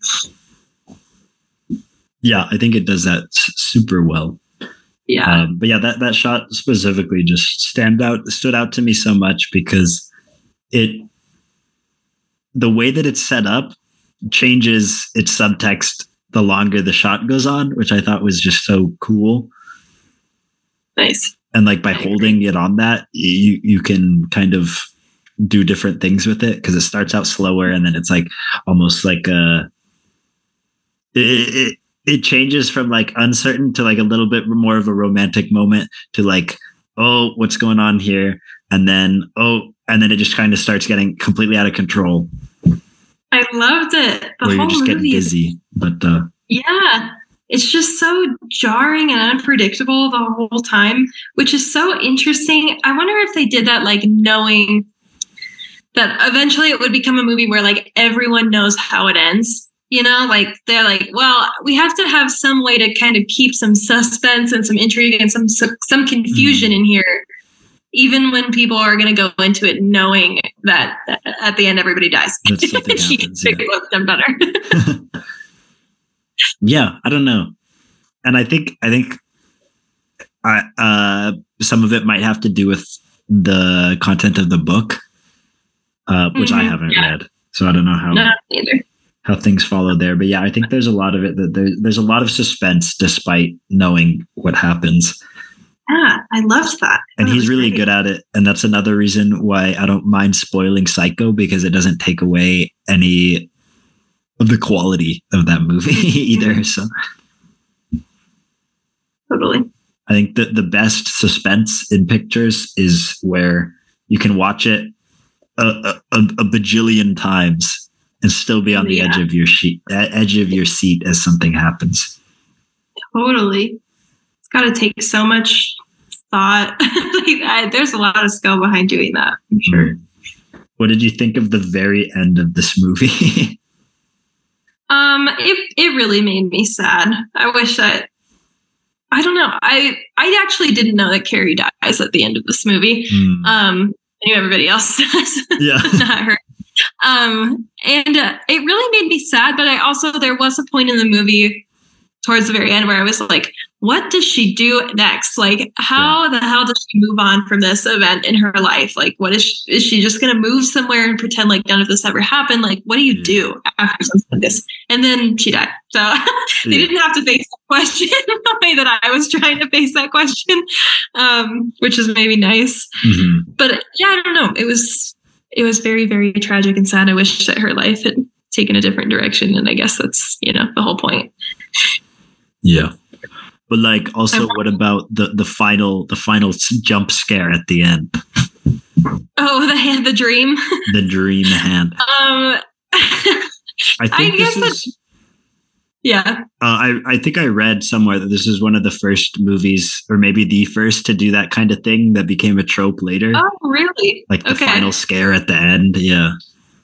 A: Yeah, I think it does that super well.
B: Yeah.
A: Um, but yeah, that, that shot specifically just stand out, stood out to me so much because it, the way that it's set up changes its subtext the longer the shot goes on, which I thought was just so cool.
B: Nice.
A: And like by holding it on that, you, you can kind of do different things with it, because it starts out slower and then it's like almost like a, it, it, it changes from like uncertain to like a little bit more of a romantic moment to like, oh, what's going on here? And then, oh, and then it just kind of starts getting completely out of control.
B: I loved it. The
A: Where
B: whole
A: you're just
B: movie.
A: getting dizzy. But uh,
B: yeah, it's just so jarring and unpredictable the whole time, which is so interesting. I wonder if they did that, like knowing that eventually it would become a movie where like everyone knows how it ends. You know, like they're like, well, we have to have some way to kind of keep some suspense and some intrigue and some some confusion mm. in here, even when people are going to go into it knowing that at the end everybody dies.
A: That something happens. Yeah.
B: Them better.
A: Yeah, I don't know, and I think I think I, uh, some of it might have to do with the content of the book, uh, which mm-hmm, I haven't yeah. read, so I don't know how.
B: No, neither.
A: How things follow there. But yeah, I think there's a lot of it that there, there's a lot of suspense despite knowing what happens.
B: Yeah, I loved that.
A: And
B: that
A: he's really
B: great.
A: good at it. And that's another reason why I don't mind spoiling Psycho, because it doesn't take away any of the quality of that movie either. So
B: totally.
A: I think that the best suspense in pictures is where you can watch it a, a, a bajillion times and still be on the yeah. edge of your sheet, edge of your seat as something happens.
B: Totally, it's got to take so much thought. Like, I, there's a lot of skill behind doing that. I'm sure.
A: What did you think of the very end of this movie?
B: um, it it really made me sad. I wish that. I don't know. I I actually didn't know that Carrie dies at the end of this movie. Mm. Um, I knew everybody else does.
A: Yeah,
B: not her. Um, and uh, it really made me sad, but I also, there was a point in the movie towards the very end where I was like, what does she do next? Like, how yeah. the hell does she move on from this event in her life? Like, what is she, is she just going to move somewhere and pretend like none of this ever happened? Like, what do you yeah. do after something like this? And then she died. So they yeah. didn't have to face that question the way that I was trying to face that question, um, which is maybe nice. Mm-hmm. But yeah, I don't know. It was, It was very, very tragic and sad. I wish that her life had taken a different direction. And I guess that's, you know, the whole point.
A: Yeah. But like, also, what about the, the final, the final jump scare at the end?
B: Oh, the hand, the dream.
A: The dream hand.
B: Um,
A: I think I this is,
B: yeah.
A: Uh, I, I think I read somewhere that this is one of the first movies, or maybe the first, to do that kind of thing that became a trope later.
B: Oh, really?
A: Like the
B: okay.
A: final scare at the end. Yeah.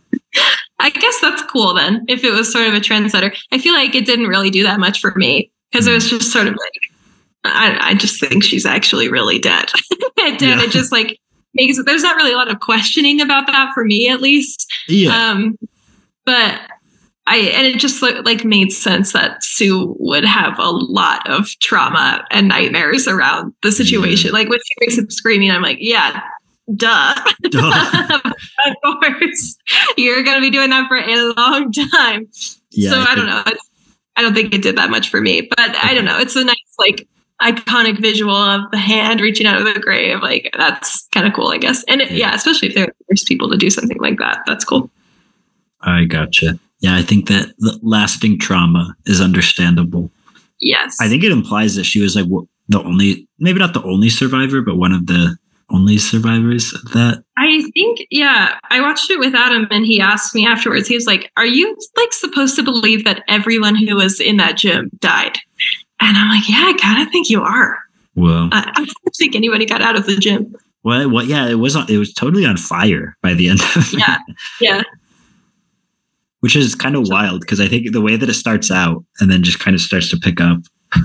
B: I guess that's cool then, if it was sort of a trendsetter. I feel like it didn't really do that much for me, because mm. it was just sort of like, I, I just think she's actually really dead. and yeah. it just like makes, there's not really a lot of questioning about that for me, at least.
A: Yeah.
B: Um, but I, and it just like made sense that Sue would have a lot of trauma and nightmares around the situation. Yeah. Like when she wakes up screaming, I'm like, yeah, duh. duh. Of course, you're going to be doing that for a long time. Yeah, so I, I don't know. I don't think it did that much for me, but I don't know. It's a nice, like, iconic visual of the hand reaching out of the grave. Like, that's kind of cool, I guess. And it, yeah, especially if they're the first people to do something like that. That's cool.
A: I gotcha. Yeah, I think that the lasting trauma is understandable.
B: Yes.
A: I think it implies that she was like the only, maybe not the only survivor, but one of the only survivors of that.
B: I think, yeah, I watched it with Adam and he asked me afterwards, he was like, are you like supposed to believe that everyone who was in that gym died? And I'm like, yeah, I kind of think you are.
A: Well,
B: I, I don't think anybody got out of the gym.
A: Well, well yeah, it was, on, it was totally on fire by the end of it.
B: Yeah, yeah.
A: Which is kind of wild, because I think the way that it starts out and then just kind of starts to pick up,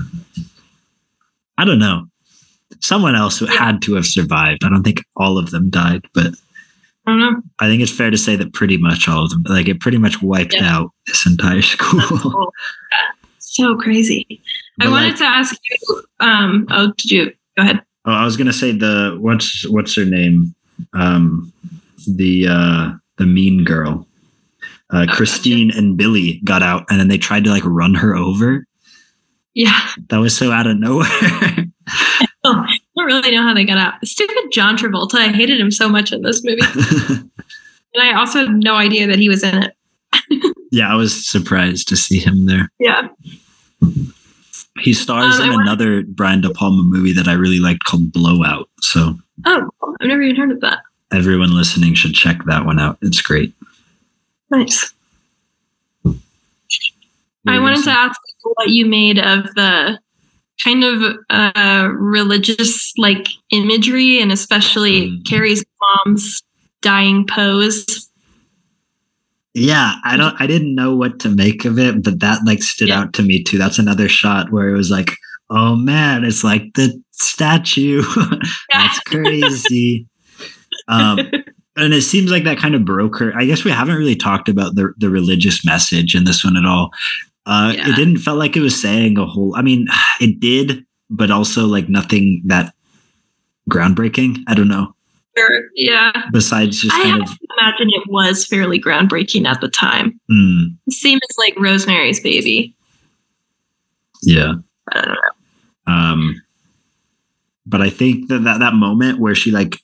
A: I don't know. Someone else yeah. had to have survived. I don't think all of them died, but
B: I don't know.
A: I think it's fair to say that pretty much all of them, like it pretty much wiped yeah. out this entire school.
B: Cool. So crazy. But I wanted like, to ask you, um, oh, did you go ahead?
A: Oh, I was going to say the, what's, what's her name? Um, the, uh, the mean girl. Uh, oh, Christine gotcha. And Billy got out, and then they tried to like run her over.
B: Yeah.
A: That was so out of nowhere.
B: I don't really know how they got out. Stupid John Travolta. I hated him so much in this movie. And I also had no idea that he was in it.
A: Yeah, I was surprised to see him there.
B: Yeah.
A: He stars um, in another Brian De Palma movie that I really liked called Blowout. So,
B: oh, I've never even heard of that.
A: Everyone listening should check that one out. It's great.
B: Nice. I wanted to ask what you made of the kind of uh, religious like imagery, and especially mm. Carrie's mom's dying pose.
A: Yeah, I don't I didn't know what to make of it, but that like stood yeah. out to me too. That's another shot where it was like, oh man, it's like the statue. That's crazy. um and it seems like that kind of broke her. I guess we haven't really talked about the the religious message in this one at all. Uh yeah. It didn't feel like it was saying a whole I mean, it did, but also like nothing that groundbreaking. I don't know.
B: Sure. Yeah.
A: Besides just
B: I
A: kind
B: have
A: of
B: to imagine it was fairly groundbreaking at the time.
A: Mm.
B: Same as like Rosemary's Baby.
A: Yeah.
B: I don't know.
A: Um, but I think that, that that moment where she like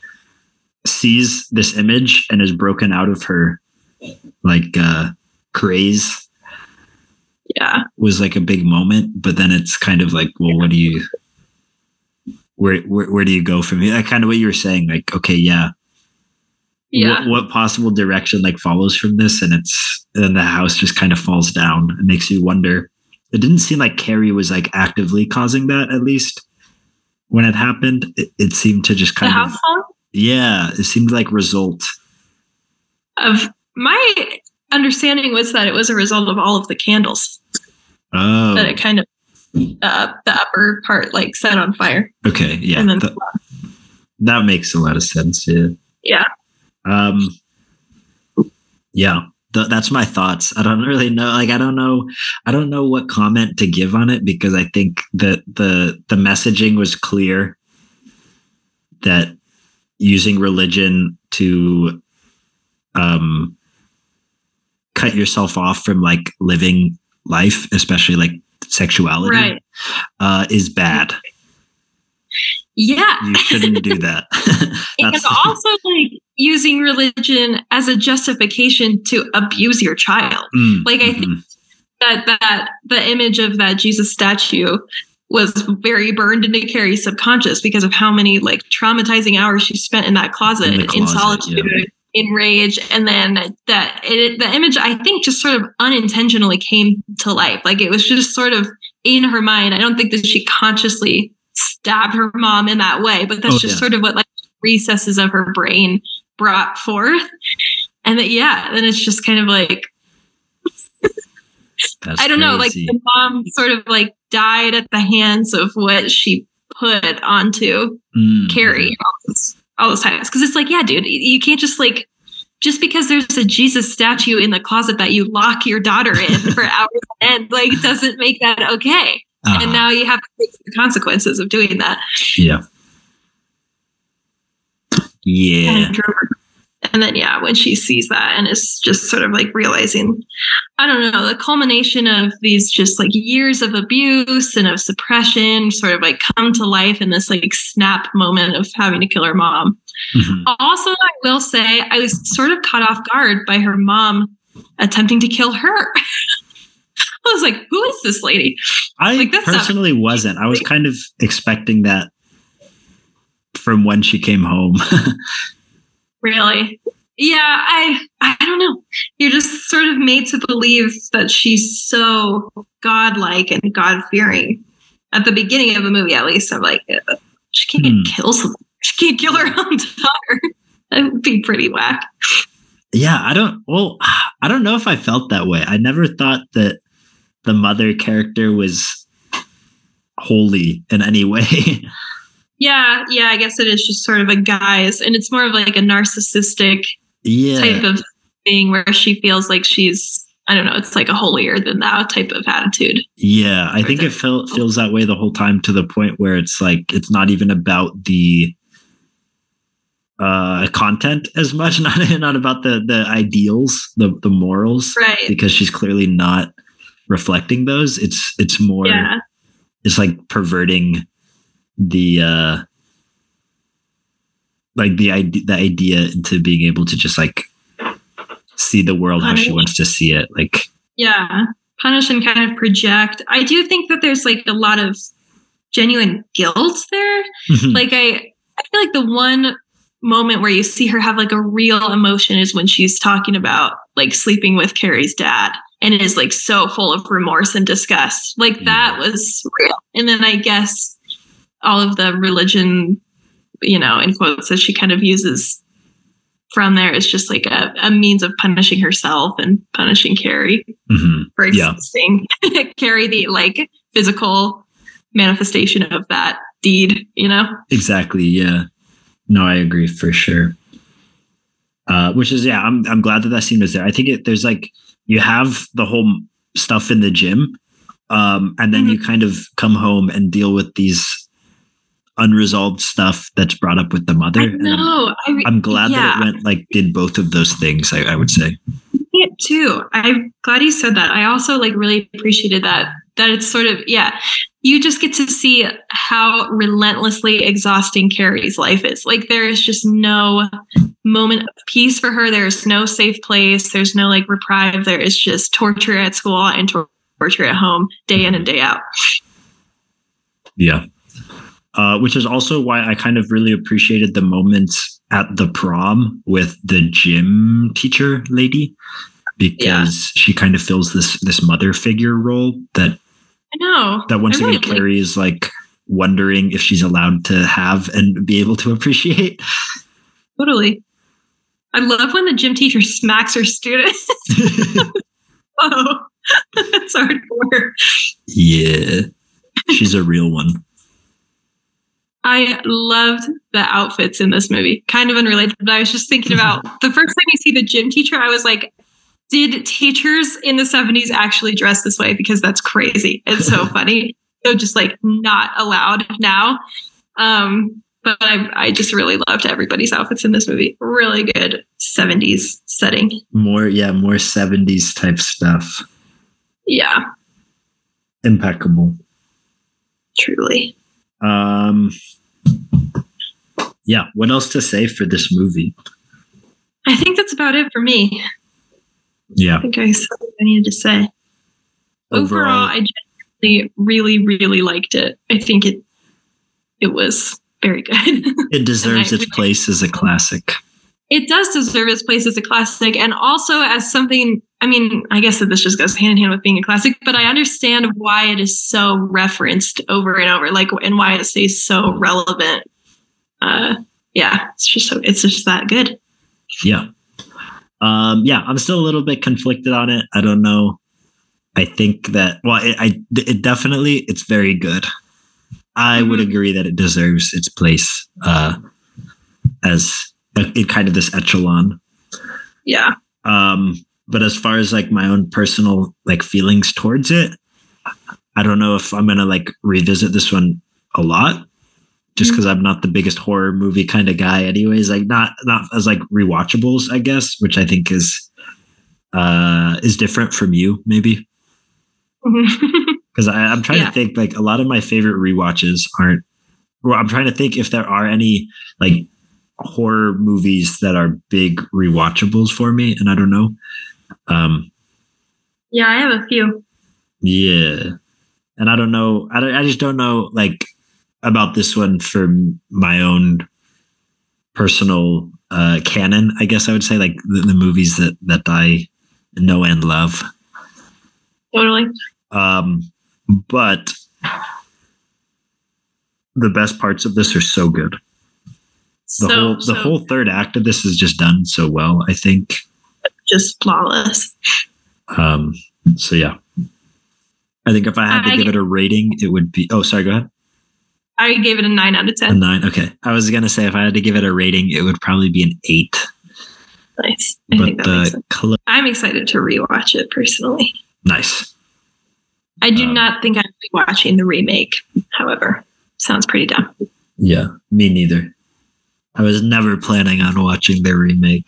A: sees this image and is broken out of her like uh, craze.
B: Yeah.
A: Was like a big moment, but then it's kind of like, well, what do you Where, where where do you go from here? Like kind of what you were saying, like, okay, yeah.
B: Yeah.
A: What, what possible direction like follows from this? And it's then the house just kind of falls down. It makes you wonder. It didn't seem like Carrie was like actively causing that, at least when it happened. It, it seemed to just kind
B: the
A: of
B: house fall?
A: Yeah, it seemed like result.
B: Of my understanding was that it was a result of all of the candles.
A: Oh.
B: That it kind of Uh, the upper part like set on fire.
A: Okay, yeah,
B: and then
A: that, that makes a lot of sense. Yeah,
B: yeah,
A: um, yeah. Th- that's my thoughts. I don't really know. Like, I don't know. I don't know what comment to give on it because I think that the the messaging was clear that using religion to um cut yourself off from like living life, especially like sexuality,
B: right.
A: uh, is bad.
B: Yeah.
A: You shouldn't do that.
B: And also like using religion as a justification to abuse your child.
A: Mm,
B: like I
A: mm-hmm.
B: think that that the image of that Jesus statue was very burned into Carrie's subconscious because of how many like traumatizing hours she spent in that closet in, closet, in solitude. Yeah. In rage, and then that it, the image I think just sort of unintentionally came to life. Like it was just sort of in her mind. I don't think that she consciously stabbed her mom in that way, but that's oh, just yeah. sort of what like recesses of her brain brought forth. And that yeah, then it's just kind of like I don't crazy. know, like the mom sort of like died at the hands of what she put onto mm-hmm. Carrie. All those times. Because it's like, yeah, dude, you can't just like, just because there's a Jesus statue in the closet that you lock your daughter in for hours on end, like doesn't make that okay. Uh-huh. And now you have to face the consequences of doing that.
A: Yeah. Yeah.
B: And, and then, yeah, when she sees that and is just sort of like realizing, I don't know, the culmination of these just like years of abuse and of suppression sort of like come to life in this like snap moment of having to kill her mom. Mm-hmm. Also, I will say I was sort of caught off guard by her mom attempting to kill her. I was like, who is this lady?
A: I
B: like,
A: personally wasn't. I was kind of expecting that from when she came home.
B: Really? Yeah, I I don't know. You're just sort of made to believe that she's so godlike and God-fearing. At the beginning of the movie, at least, I'm like, she can't hmm. kill someone. She can't kill her own daughter. That would be pretty whack.
A: Yeah, I don't, well, I don't know if I felt that way. I never thought that the mother character was holy in any way.
B: Yeah, yeah, I guess it is just sort of a guise, and it's more of like a narcissistic
A: yeah.
B: type of thing where she feels like she's, I don't know, it's like a holier than thou type of attitude.
A: Yeah, I think it feel, feels that way the whole time to the point where it's like, it's not even about the uh, content as much, not, not about the, the ideals, the, the morals,
B: right?
A: Because she's clearly not reflecting those. It's, it's more,
B: yeah.
A: it's like perverting the uh like the idea the idea into being able to just like see the world how she wants to see it, like
B: yeah punish and kind of project. I do think that there's like a lot of genuine guilt there. like I I feel like the one moment where you see her have like a real emotion is when she's talking about like sleeping with Carrie's dad and is like so full of remorse and disgust. Like yeah. that was real. And then I guess all of the religion, you know, in quotes that she kind of uses from there is just like a, a means of punishing herself and punishing Carrie
A: mm-hmm.
B: for existing. Yeah. Carrie, the like physical manifestation of that deed, you know?
A: Exactly. Yeah. No, I agree for sure. Uh, which is, yeah, I'm I'm glad that that scene was there. I think it, there's like, you have the whole stuff in the gym, um, and then mm-hmm. you kind of come home and deal with these unresolved stuff that's brought up with the mother.
B: I know.
A: I'm,
B: I,
A: I'm glad
B: yeah.
A: that it went like did both of those things. I, I would say.
B: Yeah, too. I'm glad you said that. I also like really appreciated that. That it's sort of yeah. You just get to see how relentlessly exhausting Carrie's life is. Like there is just no moment of peace for her. There's no safe place. There's no like reprieve. There is just torture at school and tor- torture at home, day in and day out.
A: Yeah. Uh, which is also why I kind of really appreciated the moments at the prom with the gym teacher lady, because yeah. she kind of fills this this mother figure role that
B: I know
A: that once
B: I
A: again
B: really
A: Carrie
B: like-
A: is like wondering if she's allowed to have and be able to appreciate.
B: Totally. I love when the gym teacher smacks her students. Oh, that's hardcore.
A: Yeah, she's a real one.
B: I loved the outfits in this movie. Kind of unrelated, but I was just thinking about the first time you see the gym teacher, I was like, did teachers in the seventies actually dress this way? Because that's crazy. It's so funny. So just like not allowed now. Um, but I, I just really loved everybody's outfits in this movie. Really good seventies setting.
A: More, yeah, more seventies type stuff.
B: Yeah.
A: Impeccable.
B: Truly.
A: Um, yeah. What else to say for this movie?
B: I think that's about it for me.
A: Yeah.
B: I think I said what I needed to say. Overall, Overall I genuinely really, really liked it. I think it it was very good.
A: It deserves its place as a classic.
B: It does deserve its place as a classic, and also as something, I mean, I guess that this just goes hand in hand with being a classic, but I understand why it is so referenced over and over, like, and why it stays so relevant. Uh, yeah, it's just so, it's just that good.
A: Yeah. Um, yeah, I'm still a little bit conflicted on it. I don't know. I think that, well, it, I, it definitely, it's very good. I mm-hmm. would agree that it deserves its place uh, as in kind of this echelon.
B: Yeah.
A: Um, but as far as like my own personal like feelings towards it, I don't know if I'm going to like revisit this one a lot, just because mm-hmm. I'm not the biggest horror movie kind of guy anyways, like not, not as like rewatchables, I guess, which I think is, uh, is different from you maybe. Because I'm trying yeah. to think, like a lot of my favorite rewatches aren't, well, I'm trying to think if there are any like horror movies that are big rewatchables for me. And I don't know. Um,
B: yeah, I have a few.
A: Yeah. And I don't know. I, don't, I just don't know like about this one for my own personal uh, canon, I guess I would say, like the, the movies that, that I know and love.
B: Totally.
A: Um, but the best parts of this are so good. The
B: so,
A: whole the
B: so
A: whole third act of this is just done so well, I think.
B: Just flawless.
A: Um, so yeah. I think if I had to I, give it a rating, it would be oh sorry, go ahead.
B: I gave it a nine out of ten.
A: A nine, okay. I was gonna say if I had to give it a rating, it would probably be an eight.
B: Nice. I
A: but
B: think that
A: the
B: makes sense.
A: Cl-
B: I'm excited to rewatch it personally.
A: Nice.
B: I do
A: um,
B: not think I'm watching the remake, however. Sounds pretty dumb.
A: Yeah, me neither. I was never planning on watching the remake.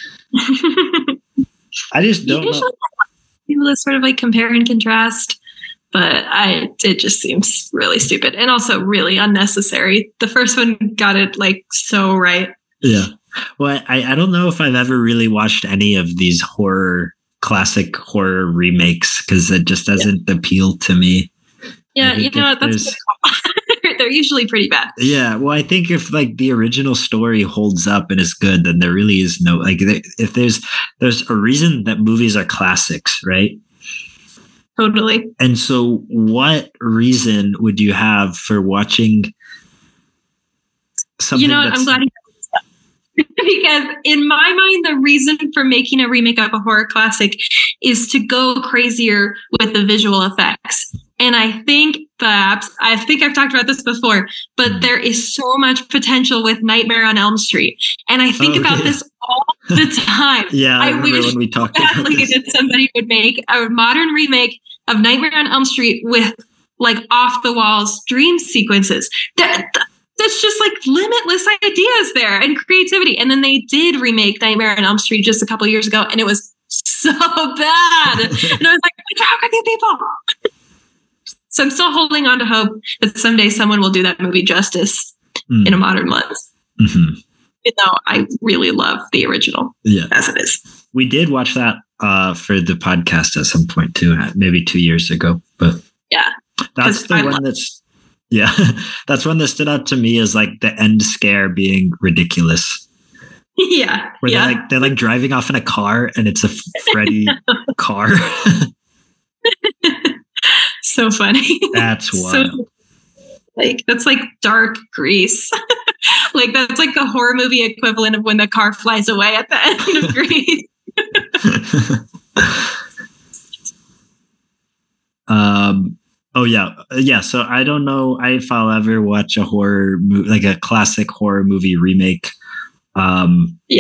A: I just don't know.
B: People that sort of like compare and contrast, but I it just seems really stupid and also really unnecessary. The first one got it like so right.
A: Yeah. Well, I, I don't know if I've ever really watched any of these horror classic horror remakes because it just doesn't yeah. appeal to me.
B: Yeah, you know what? That's they're usually pretty bad.
A: Yeah, well, I think if like the original story holds up and is good, then there really is no like if there's there's a reason that movies are classics, right?
B: Totally.
A: And so, what reason would you have for watching something?
B: You know what? I'm glad. You Because in my mind, the reason for making a remake of a horror classic is to go crazier with the visual effects. And I think perhaps, I think I've talked about this before, but there is so much potential with Nightmare on Elm Street. And I think
A: oh,
B: about
A: yeah.
B: this all the time.
A: Yeah, I,
B: I
A: remember
B: wish
A: when we talked
B: badly
A: about this.
B: that somebody would make a modern remake of Nightmare on Elm Street with like off the walls dream sequences. That, that's just like limitless ideas there and creativity. And then they did remake Nightmare on Elm Street just a couple of years ago, and it was so bad. And I was like, how could these people? So I'm still holding on to hope that someday someone will do that movie justice mm. in a modern lens.
A: Mm-hmm.
B: Even though I really love the original
A: yeah.
B: as it is.
A: We did watch that uh, for the podcast at some point too, maybe two years ago. But
B: yeah,
A: that's the I one love- that's yeah, that's one that stood out to me as like the end scare being ridiculous.
B: Yeah,
A: where
B: yeah.
A: they're like they're like driving off in a car and it's a Freddy car.
B: So funny.
A: That's wild. So,
B: like that's like dark Grease. Like that's like the horror movie equivalent of when the car flies away at the end of Grease.
A: um. Oh yeah, yeah. So I don't know if I'll ever watch a horror movie, like a classic horror movie remake. Um.
B: Yeah.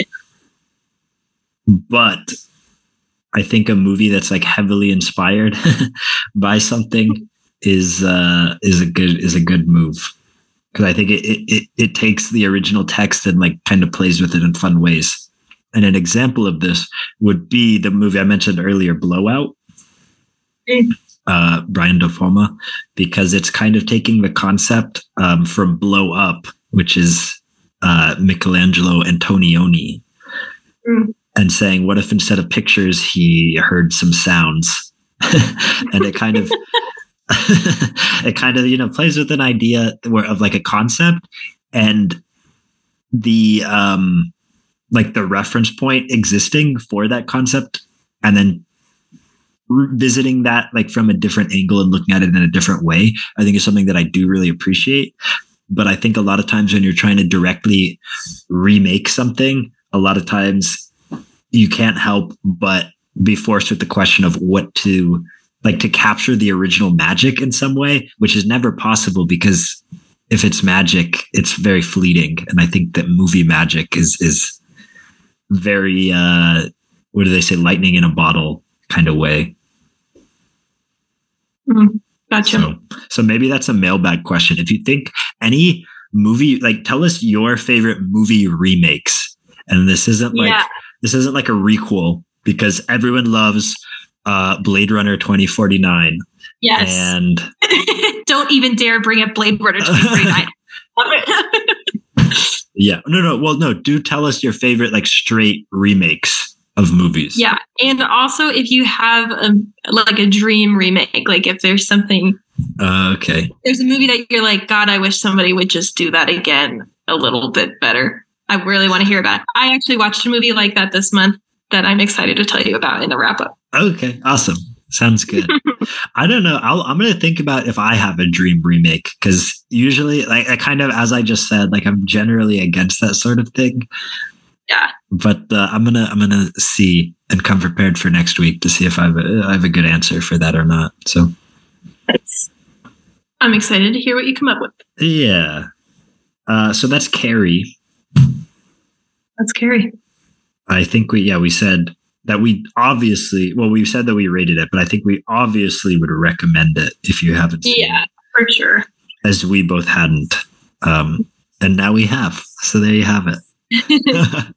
A: But I think a movie that's like heavily inspired by something is uh, is a good is a good move, because I think it, it it takes the original text and like kind of plays with it in fun ways. And an example of this would be the movie I mentioned earlier, Blowout,
B: mm.
A: uh, Brian De Palma, because it's kind of taking the concept um, from Blow Up, which is uh, Michelangelo Antonioni.
B: Mm.
A: And saying, what if instead of pictures, he heard some sounds? And it kind of, it kind of, you know, plays with an idea where of like a concept, and the, um, like the reference point existing for that concept, and then visiting that like from a different angle and looking at it in a different way, I think is something that I do really appreciate. But I think a lot of times when you're trying to directly remake something, a lot of times you can't help but be forced with the question of what to like to capture the original magic in some way, which is never possible, because if it's magic, it's very fleeting. And I think that movie magic is, is very, uh, what do they say? Lightning in a bottle kind of way.
B: Mm, gotcha.
A: So, so maybe that's a mailbag question. If you think any movie, like tell us your favorite movie remakes. And this isn't like, yeah. This isn't like a requel, because everyone loves uh, Blade Runner twenty forty-nine.
B: Yes.
A: And
B: don't even dare bring up Blade Runner twenty forty-nine.
A: Yeah. No, no. Well, no, do tell us your favorite like straight remakes of movies.
B: Yeah. And also if you have a, like a dream remake, like if there's something.
A: Uh, okay.
B: There's a movie that you're like, God, I wish somebody would just do that again a little bit better. I really want to hear about it. I actually watched a movie like that this month that I'm excited to tell you about in the wrap up.
A: Okay, awesome. Sounds good. I don't know. I'll, I'm going to think about if I have a dream remake, because usually, like, I kind of, as I just said, like I'm generally against that sort of thing.
B: Yeah.
A: But uh, I'm gonna I'm gonna see and come prepared for next week to see if I have a, I have a good answer for that or not. So.
B: Nice. I'm excited to hear what you come up with.
A: Yeah. Uh, so that's Carrie.
B: That's Carrie.
A: I think we, yeah, we said that we obviously, well, we said that we rated it, but I think we obviously would recommend it if you haven't seen
B: yeah,
A: it.
B: Yeah, for sure.
A: As we both hadn't. Um, and now we have. So there you have it.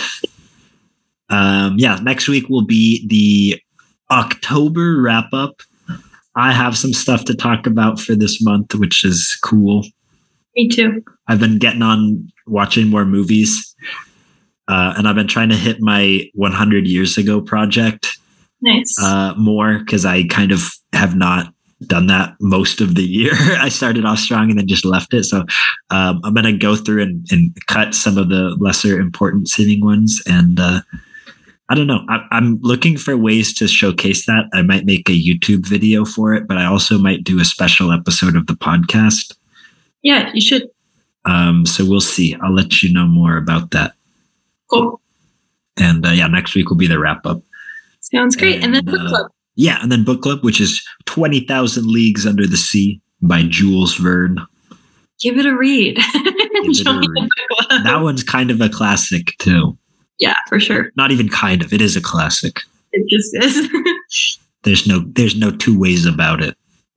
A: um, yeah, next week will be the October wrap up. I have some stuff to talk about for this month, which is cool.
B: Me too.
A: I've been getting on watching more movies. Uh, and I've been trying to hit my one hundred years ago project
B: nice.
A: uh, more, because I kind of have not done that most of the year. I started off strong and then just left it. So um, I'm going to go through and, and cut some of the lesser important seeming ones. And uh, I don't know. I, I'm looking for ways to showcase that. I might make a YouTube video for it, but I also might do a special episode of the podcast.
B: Yeah, you should.
A: Um, so we'll see. I'll let you know more about that.
B: Cool.
A: And uh, yeah, next week will be the wrap up.
B: Sounds great. And, and then book
A: uh,
B: club.
A: Yeah, and then book club, which is twenty thousand Leagues Under the Sea by Jules Verne.
B: Give it a read.
A: It a read. That one's kind of a classic too.
B: Yeah, for sure.
A: Not even kind of. It is a classic.
B: It just is.
A: There's no there's no two ways about it.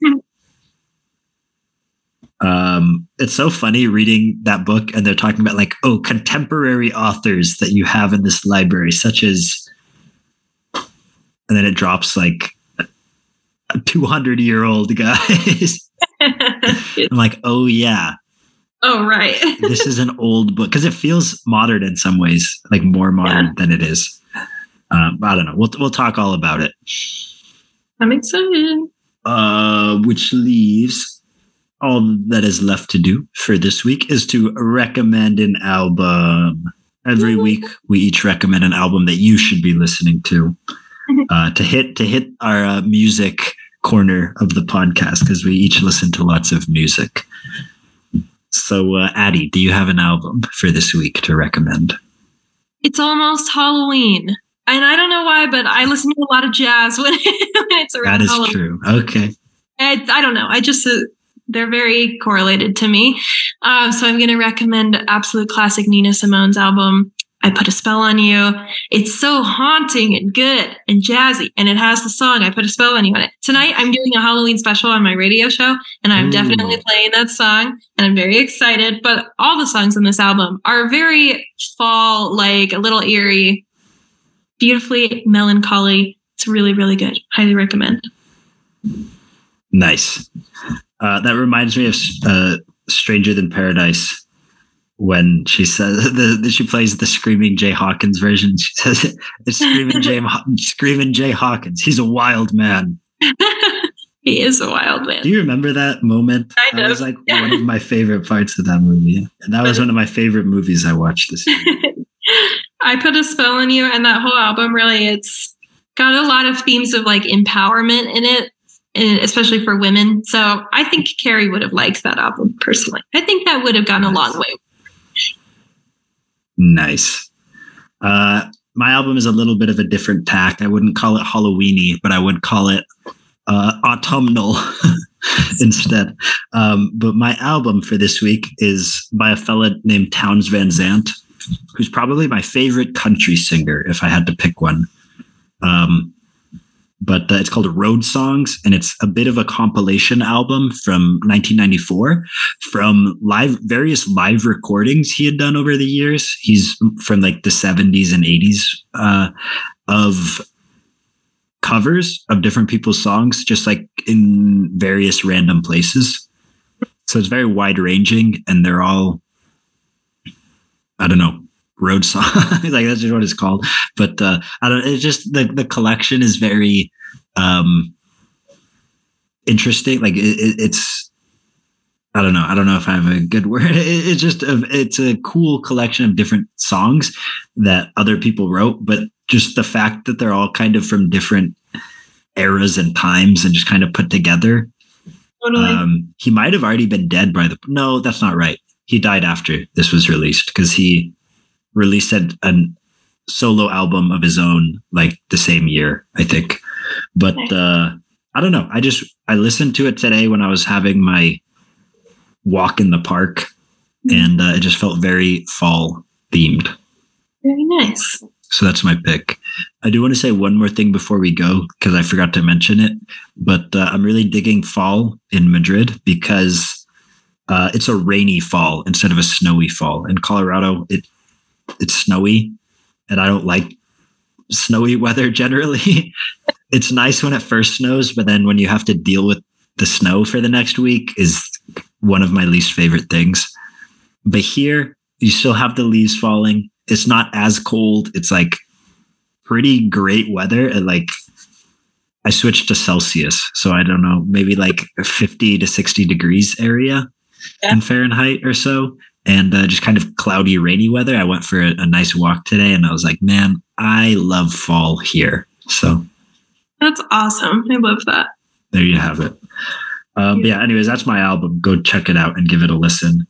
A: um, it's so funny reading that book, and they're talking about like, oh, contemporary authors that you have in this library, such as, and then it drops like a two hundred year old guys. I'm like, oh yeah.
B: Oh, right.
A: This is an old book because it feels modern in some ways, like more modern yeah. than it is. Um, I don't know. We'll we'll talk all about it.
B: I'm excited.
A: Uh, which leaves all that is left to do for this week is to recommend an album. Every week, we each recommend an album that you should be listening to. Uh, to hit to hit our uh, music corner of the podcast because we each listen to lots of music. So, uh, Addie, do you have an album for this week to recommend?
B: It's almost Halloween. And I don't know why, but I listen to a lot of jazz when, when it's around
A: That is
B: Halloween.
A: True. Okay.
B: I, I don't know. I just, uh, they're very correlated to me. Uh, so I'm going to recommend absolute classic Nina Simone's album, I Put a Spell on You. It's so haunting and good and jazzy. And it has the song, I Put a Spell on You on it. Tonight, I'm doing a Halloween special on my radio show, and I'm Ooh. definitely playing that song. And I'm very excited. But all the songs on this album are very fall, like a little eerie, beautifully melancholy. It's really, really good. Highly recommend.
A: Nice. Uh, that reminds me of uh, Stranger Than Paradise. When she says the, the she plays the Screaming Jay Hawkins version, she says it's Screaming Jay Screaming Jay Hawkins. He's a wild man.
B: He is a wild man.
A: Do you remember that moment?
B: I know.
A: That was like one of my favorite parts of that movie, and that was one of my favorite movies I watched this year.
B: I Put a Spell on You, and that whole album really, it's got a lot of themes of like empowerment in it. Especially for women. So I think Carrie would have liked that album personally. I think that would have gone a long way.
A: Nice. Uh, my album is a little bit of a different tack. I wouldn't call it Halloweeny, but I would call it uh, autumnal instead. Um, but my album for this week is by a fella named Townes Van Zandt, who's probably my favorite country singer if I had to pick one. Um, But uh, it's called Road Songs, and it's a bit of a compilation album from nineteen ninety-four from live various live recordings he had done over the years. He's from like the seventies and eighties uh, of covers of different people's songs, just like in various random places. So it's very wide ranging, and they're all, I don't know, road song. Like that's just what it's called. But uh, I don't. It's just the the collection is very um, interesting. Like it, it, it's. I don't know. I don't know if I have a good word. It, it's just a, it's a cool collection of different songs that other people wrote, but just the fact that they're all kind of from different eras and times and just kind of put together. Totally. Um, he might have already been dead by the. No, that's not right. He died after this was released because he released a, a solo album of his own like the same year, I think. But uh, I don't know. I just I listened to it today when I was having my walk in the park, and uh, it just felt very fall themed.
B: Very nice.
A: So that's my pick. I do want to say one more thing before we go, because I forgot to mention it, but uh, I'm really digging fall in Madrid because uh, it's a rainy fall instead of a snowy fall. In Colorado, it it's snowy, and I don't like snowy weather generally. It's nice when it first snows, but then when you have to deal with the snow for the next week is one of my least favorite things. But here, you still have the leaves falling. It's not as cold. It's like pretty great weather. And like I switched to Celsius. So I don't know, maybe like fifty to sixty degrees area yeah. in Fahrenheit or so. And uh, just kind of cloudy, rainy weather. I went for a, a nice walk today and I was like, man, I love fall here. So
B: that's awesome. I love that.
A: There you have it. Um, yeah. But yeah, anyways, that's my album. Go check it out and give it a listen.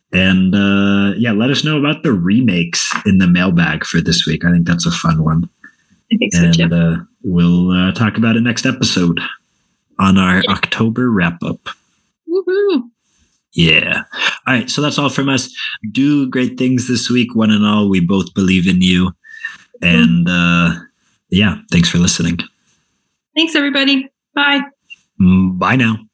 A: And uh, yeah, let us know about the remakes in the mailbag for this week. I think that's a fun one.
B: I think so
A: and
B: too.
A: Uh, we'll uh, talk about it next episode on our yeah. October wrap up.
B: Woohoo!
A: Yeah. All right. So that's all from us. Do great things this week, one and all. We both believe in you. And uh, yeah, thanks for listening.
B: Thanks, everybody. Bye.
A: Bye now.